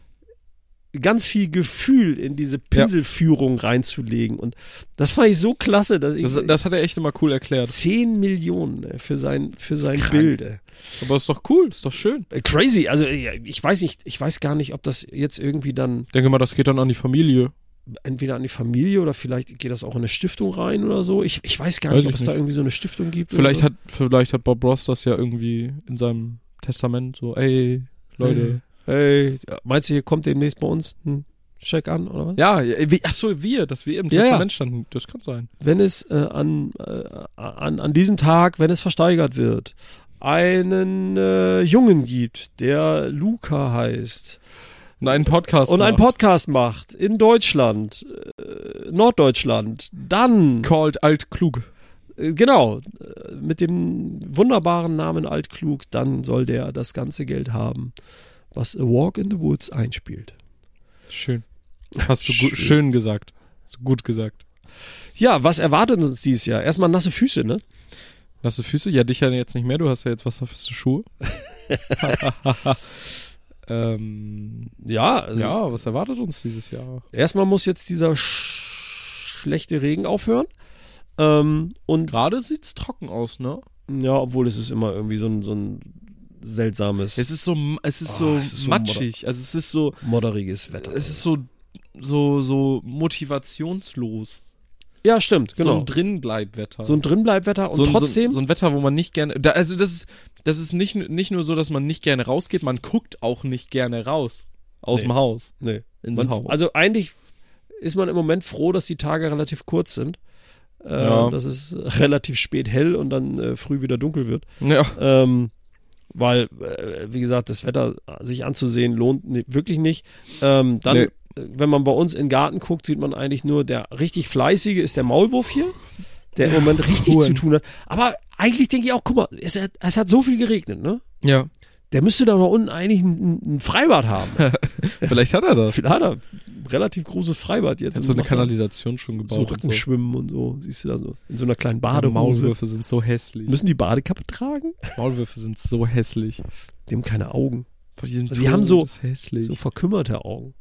ganz viel Gefühl in diese Pinselführung reinzulegen. Und das fand ich so klasse, dass ich Das, das hat er echt immer cool erklärt. zehn Millionen ey, für sein, für sein krank. Bild. Ey. Aber ist doch cool, ist doch schön. Äh, Crazy, also äh, ich weiß nicht, ich weiß gar nicht, ob das jetzt irgendwie dann Ich denke mal, das geht dann an die Familie. entweder an die Familie oder vielleicht geht das auch in eine Stiftung rein oder so. Ich, ich weiß gar Weiß nicht, ob ich es da nicht. irgendwie so eine Stiftung gibt. Vielleicht oder hat, vielleicht hat Bob Ross das ja irgendwie in seinem Testament so, ey, Leute. so. Hey, meinst du, hier kommt demnächst bei uns ein Check an oder was? Ja, ja, wie, ach so, wir, dass wir im Ja, Testament standen, das kann sein. Wenn es äh, an, äh, an, an diesem Tag, wenn es versteigert wird, einen äh, Jungen gibt, der Luca heißt Und einen Podcast und einen macht. Podcast macht in Deutschland, äh, Norddeutschland, dann, Called Altklug. äh, genau, äh, mit dem wunderbaren Namen Altklug, dann soll der das ganze Geld haben, was A Walk in the Woods einspielt. Schön. Hast du Schön. gu- schön gesagt. Hast du gut gesagt. Ja, was erwartet uns dieses Jahr? Erstmal nasse Füße, ne? Hast du Füße? Ja, dich ja jetzt nicht mehr. Du hast ja jetzt wasserfeste Schuhe. ähm, Ja, also ja, was erwartet uns dieses Jahr? erstmal muss jetzt dieser sch schlechte Regen aufhören. Ähm, und Gerade sieht's trocken aus, ne? ja, obwohl es ist immer irgendwie so ein, so ein seltsames, Es ist so, es ist Oh, so es ist so matschig. Also es ist so, modderiges Wetter. es ist so, so, so motivationslos. ja, stimmt, So genau. ein Drinbleibwetter. So ein Drinbleibwetter und so ein, trotzdem, So, so ein Wetter, wo man nicht gerne. Da, also das ist, das ist nicht, nicht nur so, dass man nicht gerne rausgeht, man guckt auch nicht gerne raus aus Nee. dem Haus. nee. Ins Man, Haus. also eigentlich ist man im Moment froh, dass die Tage relativ kurz sind. Äh, Ja. Dass es relativ spät hell und dann äh, früh wieder dunkel wird. Ja. Ähm, weil, äh, wie gesagt, das Wetter sich anzusehen lohnt ni- wirklich nicht. Ähm, dann, Nee. äh, wenn man bei uns in den Garten guckt, sieht man eigentlich nur, der richtig fleißige ist der Maulwurf hier, der im Moment richtig Huren. zu tun hat. Aber eigentlich denke ich auch, guck mal, es hat, es hat so viel geregnet, ne? Ja. Der müsste da mal unten eigentlich ein, ein Freibad haben. Vielleicht hat er das. Vielleicht hat er ein relativ großes Freibad jetzt. Hat und so eine macht da Kanalisation schon gebaut. So und so. Rückenschwimmen und so. Siehst du da so in so einer kleinen Aber Badehose. Maulwürfe sind so hässlich. Müssen die Badekappe tragen? Maulwürfe sind so hässlich. Die haben keine Augen. Boah, die sind Also die haben so- hässlich. So verkümmerte Augen.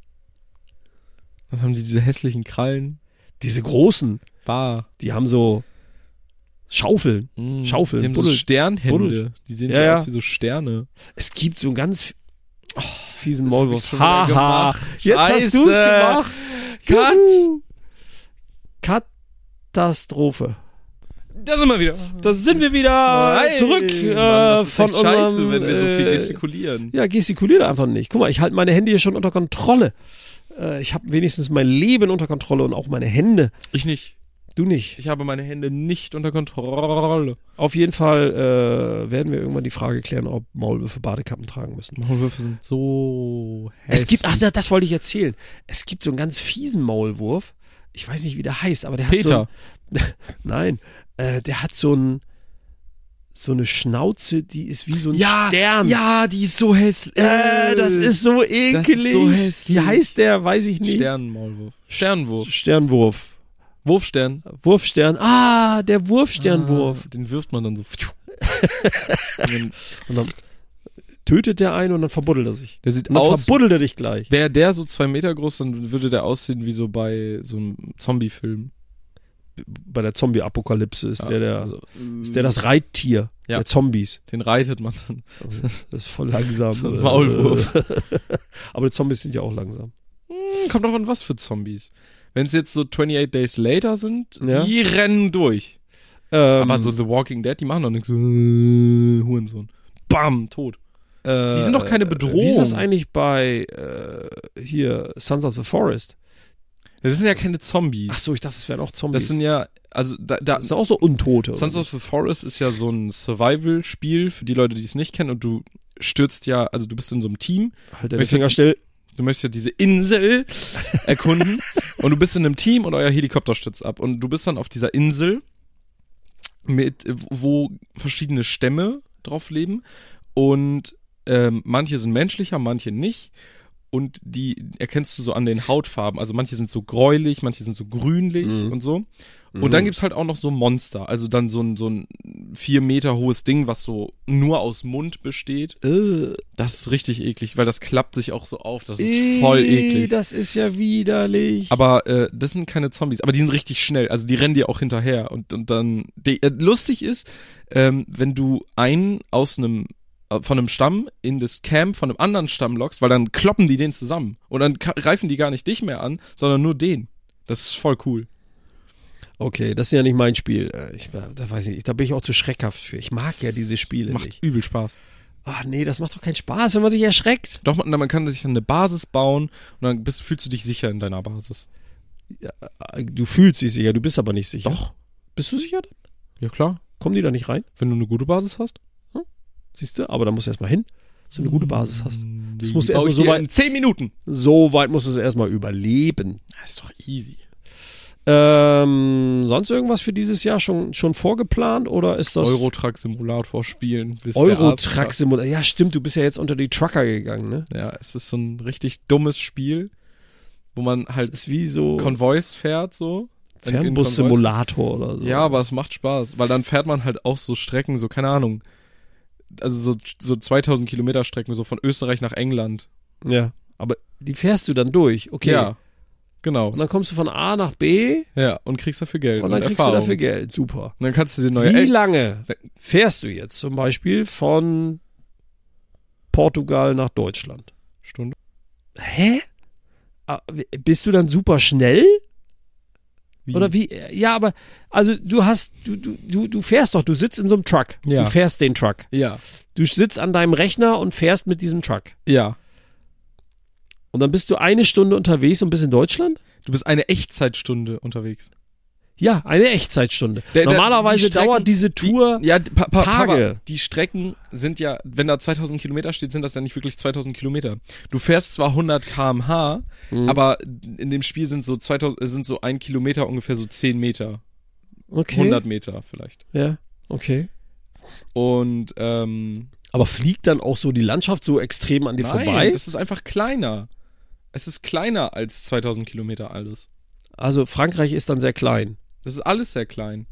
Dann haben die diese hässlichen Krallen. Diese großen, Bah. die haben so, Schaufeln. Mm, Schaufeln. Die haben so Buddel. Sternhände. Buddel. Die sehen Ja, so ja. aus wie so Sterne. Es gibt so einen ganz oh, fiesen das hab Maulwurf. ich schon wieder gemacht. Jetzt hast Scheiße. du es gemacht. Cut. Juhu. Katastrophe. Da sind wir wieder. Da sind wir wieder Hey, zurück äh, Mann, das ist von echt scheiße, unserem, wenn wir so viel äh, gestikulieren. Ja, gestikuliere einfach nicht. Guck mal, ich halte meine Hände hier schon unter Kontrolle. Äh, ich habe wenigstens mein Leben unter Kontrolle und auch meine Hände. Ich nicht. Du nicht. Ich habe meine Hände nicht unter Kontrolle. Auf jeden Fall äh, werden wir irgendwann die Frage klären, ob Maulwürfe Badekappen tragen müssen. Maulwürfe sind so hässlich. Es gibt, ach ja, das wollte ich erzählen. Es gibt so einen ganz fiesen Maulwurf. Ich weiß nicht, wie der heißt, aber der hat Peter. so ein, Nein, äh, der hat so ein so eine Schnauze, die ist wie so ein Ja, Stern. ja, die ist so hässlich. Äh, das ist so ekelig. Das ist so hässlich. Wie heißt der? Weiß ich nicht. Sternenmaulwurf. Sternwurf. Sternwurf. Wurfstern. Wurfstern. Ah, der Wurfsternwurf. Ah, den wirft man dann so. Und dann tötet der einen und dann verbuddelt er sich. Der sieht Und dann aus. verbuddelt er dich gleich. Wäre der so zwei Meter groß, dann würde der aussehen wie so bei so einem Zombie-Film. Bei der Zombie-Apokalypse ist Ja, der, der also, ist der das Reittier Ja. der Zombies. Den reitet man dann. Das ist voll langsam. So ein Maulwurf. Aber die Zombies sind ja auch langsam. Hm, kommt doch an was für Zombies. Wenn es jetzt so achtundachtzig Days Later sind, Ja. die rennen durch. Ähm, Aber so The Walking Dead, die machen doch nichts. So, äh, Hurensohn. Bam, tot. äh, die sind doch keine Bedrohung. Wie ist das eigentlich bei äh, hier Sons of the Forest? Das sind ja keine Zombies. Ach so, ich dachte, das wären auch Zombies. Das sind ja, also da, da das sind auch so Untote. Sons oder of the Forest ist ja so ein Survival-Spiel für die Leute, die es nicht kennen, und du stürzt ja, also du bist in so einem Team, so. Halt deine Möchtest Finger du- still. du möchtest ja diese Insel erkunden und du bist in einem Team und euer Helikopter stürzt ab und du bist dann auf dieser Insel, mit wo verschiedene Stämme drauf leben und ähm, manche sind menschlicher, manche nicht. Und die erkennst du so an den Hautfarben. Also manche sind so gräulich, manche sind so grünlich Mhm. und so. Und Mhm. dann gibt's halt auch noch so Monster. Also dann so ein, so ein vier Meter hohes Ding, was so nur aus Mund besteht. Äh, Das ist richtig eklig, weil das klappt sich auch so auf. Das ist voll eklig. Das ist ja widerlich. Aber äh, das sind keine Zombies. Aber die sind richtig schnell. Also die rennen dir auch hinterher. Und, und dann, die, äh, lustig ist, ähm, wenn du einen aus einem von einem Stamm in das Camp von einem anderen Stamm lockst, weil dann kloppen die den zusammen. Und dann ka- greifen die gar nicht dich mehr an, sondern nur den. Das ist voll cool. Okay, das ist ja nicht mein Spiel. Äh, Ich, da weiß ich nicht, da bin ich auch zu schreckhaft für. Ich mag ja diese Spiele Macht nicht. übel Spaß. Ach nee, das macht doch keinen Spaß, wenn man sich erschreckt. Doch, man, man kann sich dann eine Basis bauen und dann bist, fühlst du dich sicher in deiner Basis. Du fühlst dich sicher, du bist aber nicht sicher. Doch. Bist du sicher? Ja, klar. Kommen die da nicht rein? Wenn du eine gute Basis hast. Siehst du? Aber da musst du erstmal hin, dass du eine gute Basis hast. Das Die musst du baue erstmal ich so dir weit, in zehn Minuten. so weit musst du es erstmal überleben. Das ist doch easy. Ähm, sonst irgendwas für dieses Jahr schon, schon vorgeplant oder ist das Eurotruck-Simulator spielen. bis der Eurotruck Arzt Simulator? Ja, stimmt, du bist ja jetzt unter die Trucker gegangen, ne? sagt. Ja, es ist so ein richtig dummes Spiel, wo man Das halt ist wie so Konvois fährt, so. In- in Fernbus-Simulator oder so. Konvois. Ja, aber es macht Spaß, weil dann fährt man halt auch so Strecken, so, keine Ahnung, also so, so zweitausend Kilometer Strecken, so von Österreich nach England. Ja, aber die fährst du dann durch, okay. Ja, genau. Und dann kommst du von A nach B Ja, und kriegst dafür Geld und dann kriegst Erfahrung. du dafür Geld. Super. Und dann kannst du dir neue Wie El- lange fährst du jetzt zum Beispiel von Portugal nach Deutschland? Stunde. Hä? Ah, w- Bist du dann super schnell? Wie? Oder wie? Ja, aber also du hast, du, du, du, du fährst doch, du sitzt in so einem Truck. Ja. Du fährst den Truck. Ja, Du sitzt an deinem Rechner und fährst mit diesem Truck. ja. Und dann bist du eine Stunde unterwegs und bist in Deutschland? Du bist eine Echtzeitstunde unterwegs. Ja, eine Echtzeitstunde. Der- der- Normalerweise die Strecken- dauert diese Tour Ja, d- pa pa Tage. Papa, die Strecken sind ja, wenn da zweitausend Kilometer steht, sind das ja nicht wirklich zweitausend Kilometer. Du fährst zwar hundert Kilometer pro Stunde, Mhm. aber in dem Spiel sind so zweitausend, äh, sind so ein Kilometer ungefähr so zehn Meter. okay. hundert Meter vielleicht. Ja, okay. Und, ähm, Aber fliegt dann auch so die Landschaft so extrem an dir nein, vorbei? das ist einfach kleiner. Es ist kleiner als zweitausend Kilometer alles. Also Frankreich ist dann sehr klein. Das ist alles sehr klein.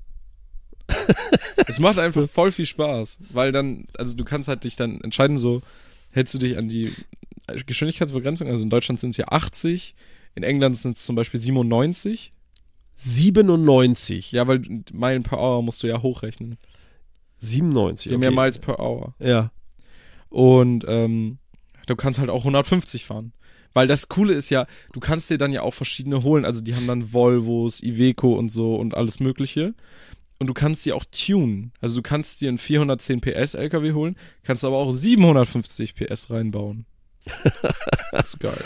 Es macht einfach voll viel Spaß, weil dann, also du kannst halt dich dann entscheiden, so, hältst du dich an die Geschwindigkeitsbegrenzung, also in Deutschland sind es ja achtzig, in England sind es zum Beispiel siebenundneunzig. siebenundneunzig. Ja, weil Meilen per Hour musst du ja hochrechnen. siebenundneunzig, Je okay. mehr Miles per Hour. Ja. Und ähm, du kannst halt auch hundertfünfzig fahren. Weil das Coole ist ja, du kannst dir dann ja auch verschiedene holen. Also die haben dann Volvos, Iveco und so und alles mögliche. Und du kannst die auch tunen. Also du kannst dir einen vierhundertzehn P S L K W holen, kannst aber auch siebenhundertfünfzig P S reinbauen. Das ist geil.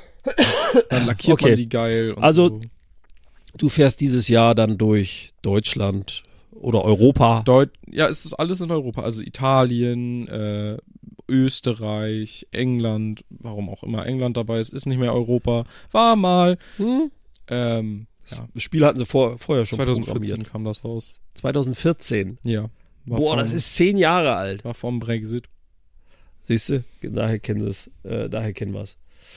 Dann lackiert Okay. man die geil. Und Also- so. Du fährst dieses Jahr dann durch Deutschland oder Europa. Deut ja, es ist alles in Europa. Also Italien, äh, Österreich, England, warum auch immer England dabei ist, ist nicht mehr Europa. War mal. Hm? Ähm, ja. Das Spiel hatten sie vor, vorher schon zwanzig vierzehn programmiert. kam das raus. zwanzig vierzehn. Ja. War Boah, vom, das ist zehn Jahre alt. war vom Brexit. Siehst du? Daher kennen sie es. Äh, daher kennen wir es.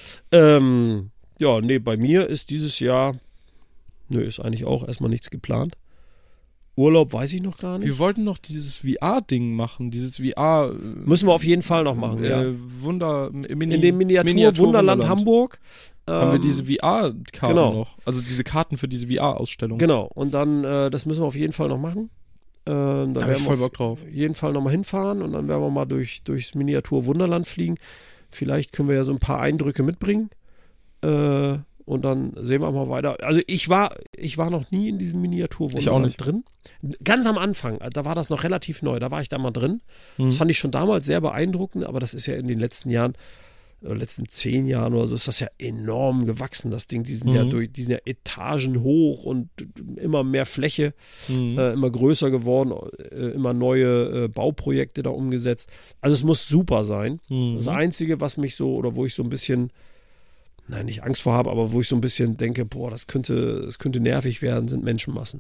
Ähm, ja, nee, bei mir ist dieses Jahr, nö, ist eigentlich auch erstmal nichts geplant. Urlaub weiß ich noch gar nicht. Wir wollten noch dieses V R-Ding machen, dieses V R. äh, Müssen wir auf jeden Fall noch machen, äh, ja. Wunder, Mini, In dem Miniatur, Miniatur Wunderland Hamburg. Haben wir ähm, diese V R-Karten genau. noch? Also diese Karten für diese V R-Ausstellung. Genau, und dann, äh, das müssen wir auf jeden Fall noch machen. Ähm, da Da hab werden ich wir voll auf Bock drauf. jeden Fall nochmal hinfahren und dann werden wir mal durch, durchs Miniatur Wunderland fliegen. Vielleicht können wir ja so ein paar Eindrücke mitbringen. Äh, und dann sehen wir mal weiter. Also ich war, ich war noch nie in diesem Miniatur Ich auch nicht. drin. Ganz am Anfang, da war das noch relativ neu, da war ich da mal drin. Mhm. Das fand ich schon damals sehr beeindruckend, aber das ist ja in den letzten Jahren, äh, letzten zehn Jahren oder so, ist das ja enorm gewachsen, das Ding. Die sind ja Mhm. durch, die sind ja Etagen hoch und immer mehr Fläche, Mhm. äh, immer größer geworden, äh, immer neue äh, Bauprojekte da umgesetzt. Also es muss super sein. Mhm. Das Einzige, was mich so, oder wo ich so ein bisschen, nein, nicht Angst vor habe, aber wo ich so ein bisschen denke, boah, das könnte, das könnte nervig werden, sind Menschenmassen.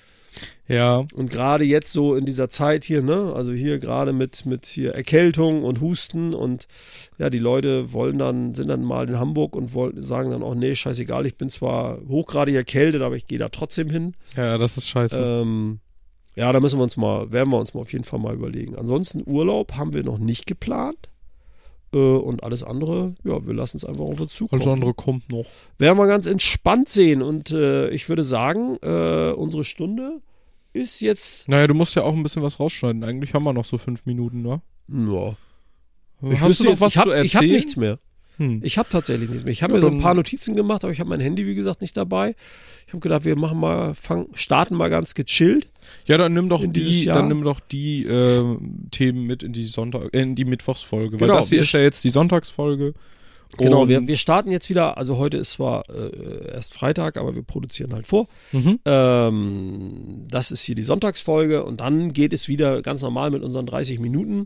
Ja. Und gerade jetzt so in dieser Zeit hier, ne, also hier gerade mit, mit hier Erkältung und Husten und ja, die Leute wollen dann, sind dann mal in Hamburg und wollen, sagen dann auch, nee, scheißegal, ich bin zwar hochgradig erkältet, aber ich gehe da trotzdem hin. Ja, das ist scheiße. Ähm, ja, da müssen wir uns mal, werden wir uns mal auf jeden Fall mal überlegen. Ansonsten Urlaub haben wir noch nicht geplant. Äh, und alles andere, ja, wir lassen es einfach auf uns zukommen. Alles andere kommt noch. Werden wir ganz entspannt sehen. Und äh, ich würde sagen, äh, unsere Stunde ist jetzt. Naja, du musst ja auch ein bisschen was rausschneiden. Eigentlich haben wir noch so fünf Minuten, ne? Ja. Ich Hast wüsste du noch jetzt, was ich hab, zu erzählen? Ich habe nichts mehr. Hm. Ich habe tatsächlich nichts mehr. Ich habe Ja, mir so ein dann- paar Notizen gemacht, aber ich habe mein Handy, wie gesagt, nicht dabei. Ich habe gedacht, wir machen mal, fang, starten mal ganz gechillt. Ja, dann nimm doch in dieses die, Jahr. dann nimm doch die äh, Themen mit in die Sonntag, äh, in die Mittwochsfolge. Weil Genau, das hier wir ist ja jetzt die Sonntagsfolge. Genau, Und- wir, wir starten jetzt wieder, also heute ist zwar äh, erst Freitag, aber wir produzieren halt vor. Mhm. Ähm, das ist hier die Sonntagsfolge und dann geht es wieder ganz normal mit unseren dreißig Minuten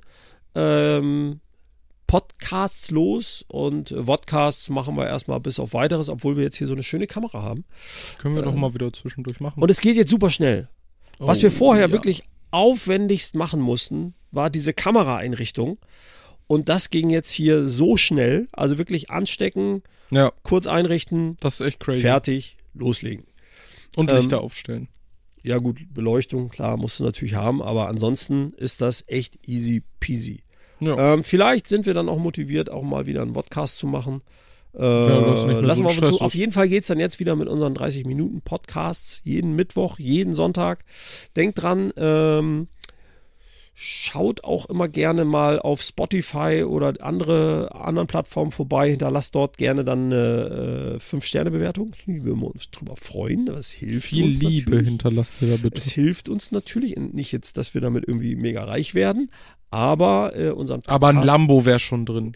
ähm, Podcasts los und äh, Vodcasts machen wir erstmal bis auf weiteres, obwohl wir jetzt hier so eine schöne Kamera haben. Können wir doch Ähm, mal wieder zwischendurch machen. Und es geht jetzt super schnell. Was Oh, wir vorher ja. wirklich aufwendigst machen mussten, war diese Kameraeinrichtung. Und das ging jetzt hier so schnell. Also wirklich anstecken, Ja, kurz einrichten, das ist echt crazy. fertig, loslegen. Und Ähm, Lichter aufstellen. Ja gut, Beleuchtung, klar, musst du natürlich haben, aber ansonsten ist das echt easy peasy. Ja. Ähm, vielleicht sind wir dann auch motiviert, auch mal wieder einen Podcast zu machen. Äh, das ist nicht mehr lassen so wir ein mal zu. Stress Auf ist. jeden Fall geht's dann jetzt wieder mit unseren dreißig Minuten Podcasts, jeden Mittwoch, jeden Sonntag. Denkt dran, ähm, schaut auch immer gerne mal auf Spotify oder andere anderen Plattformen vorbei. Hinterlasst dort gerne dann eine äh, fünf Sterne Bewertung. Wir würden uns drüber freuen. Das hilft Viel uns Liebe natürlich. hinterlasst ihr da bitte. Es hilft uns natürlich, nicht jetzt, dass wir damit irgendwie mega reich werden, aber äh, unseren Aber ein Podcast- Lambo wäre schon drin.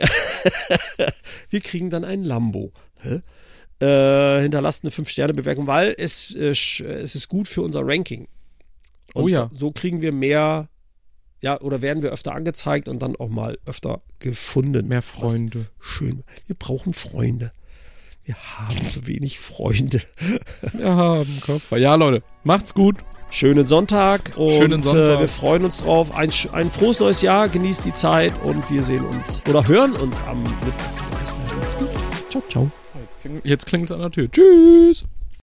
wir kriegen dann ein Lambo. Hä? Äh, hinterlasst eine fünf Sterne Bewertung, weil es, äh, sch- es ist gut für unser Ranking. Und Oh ja. so kriegen wir mehr, ja, oder werden wir öfter angezeigt und dann auch mal öfter gefunden. Mehr Freunde. Was schön. Wir brauchen Freunde. Wir haben so wenig Freunde. Wir haben Koffer. Ja, Leute, macht's gut. Schönen Sonntag und Schönen Sonntag. Äh, wir freuen uns drauf. Ein, sch- ein frohes neues Jahr, genießt die Zeit und wir sehen uns oder hören uns am Mittwoch. Macht's gut. Ciao, ciao. Jetzt klingt es an der Tür. Tschüss.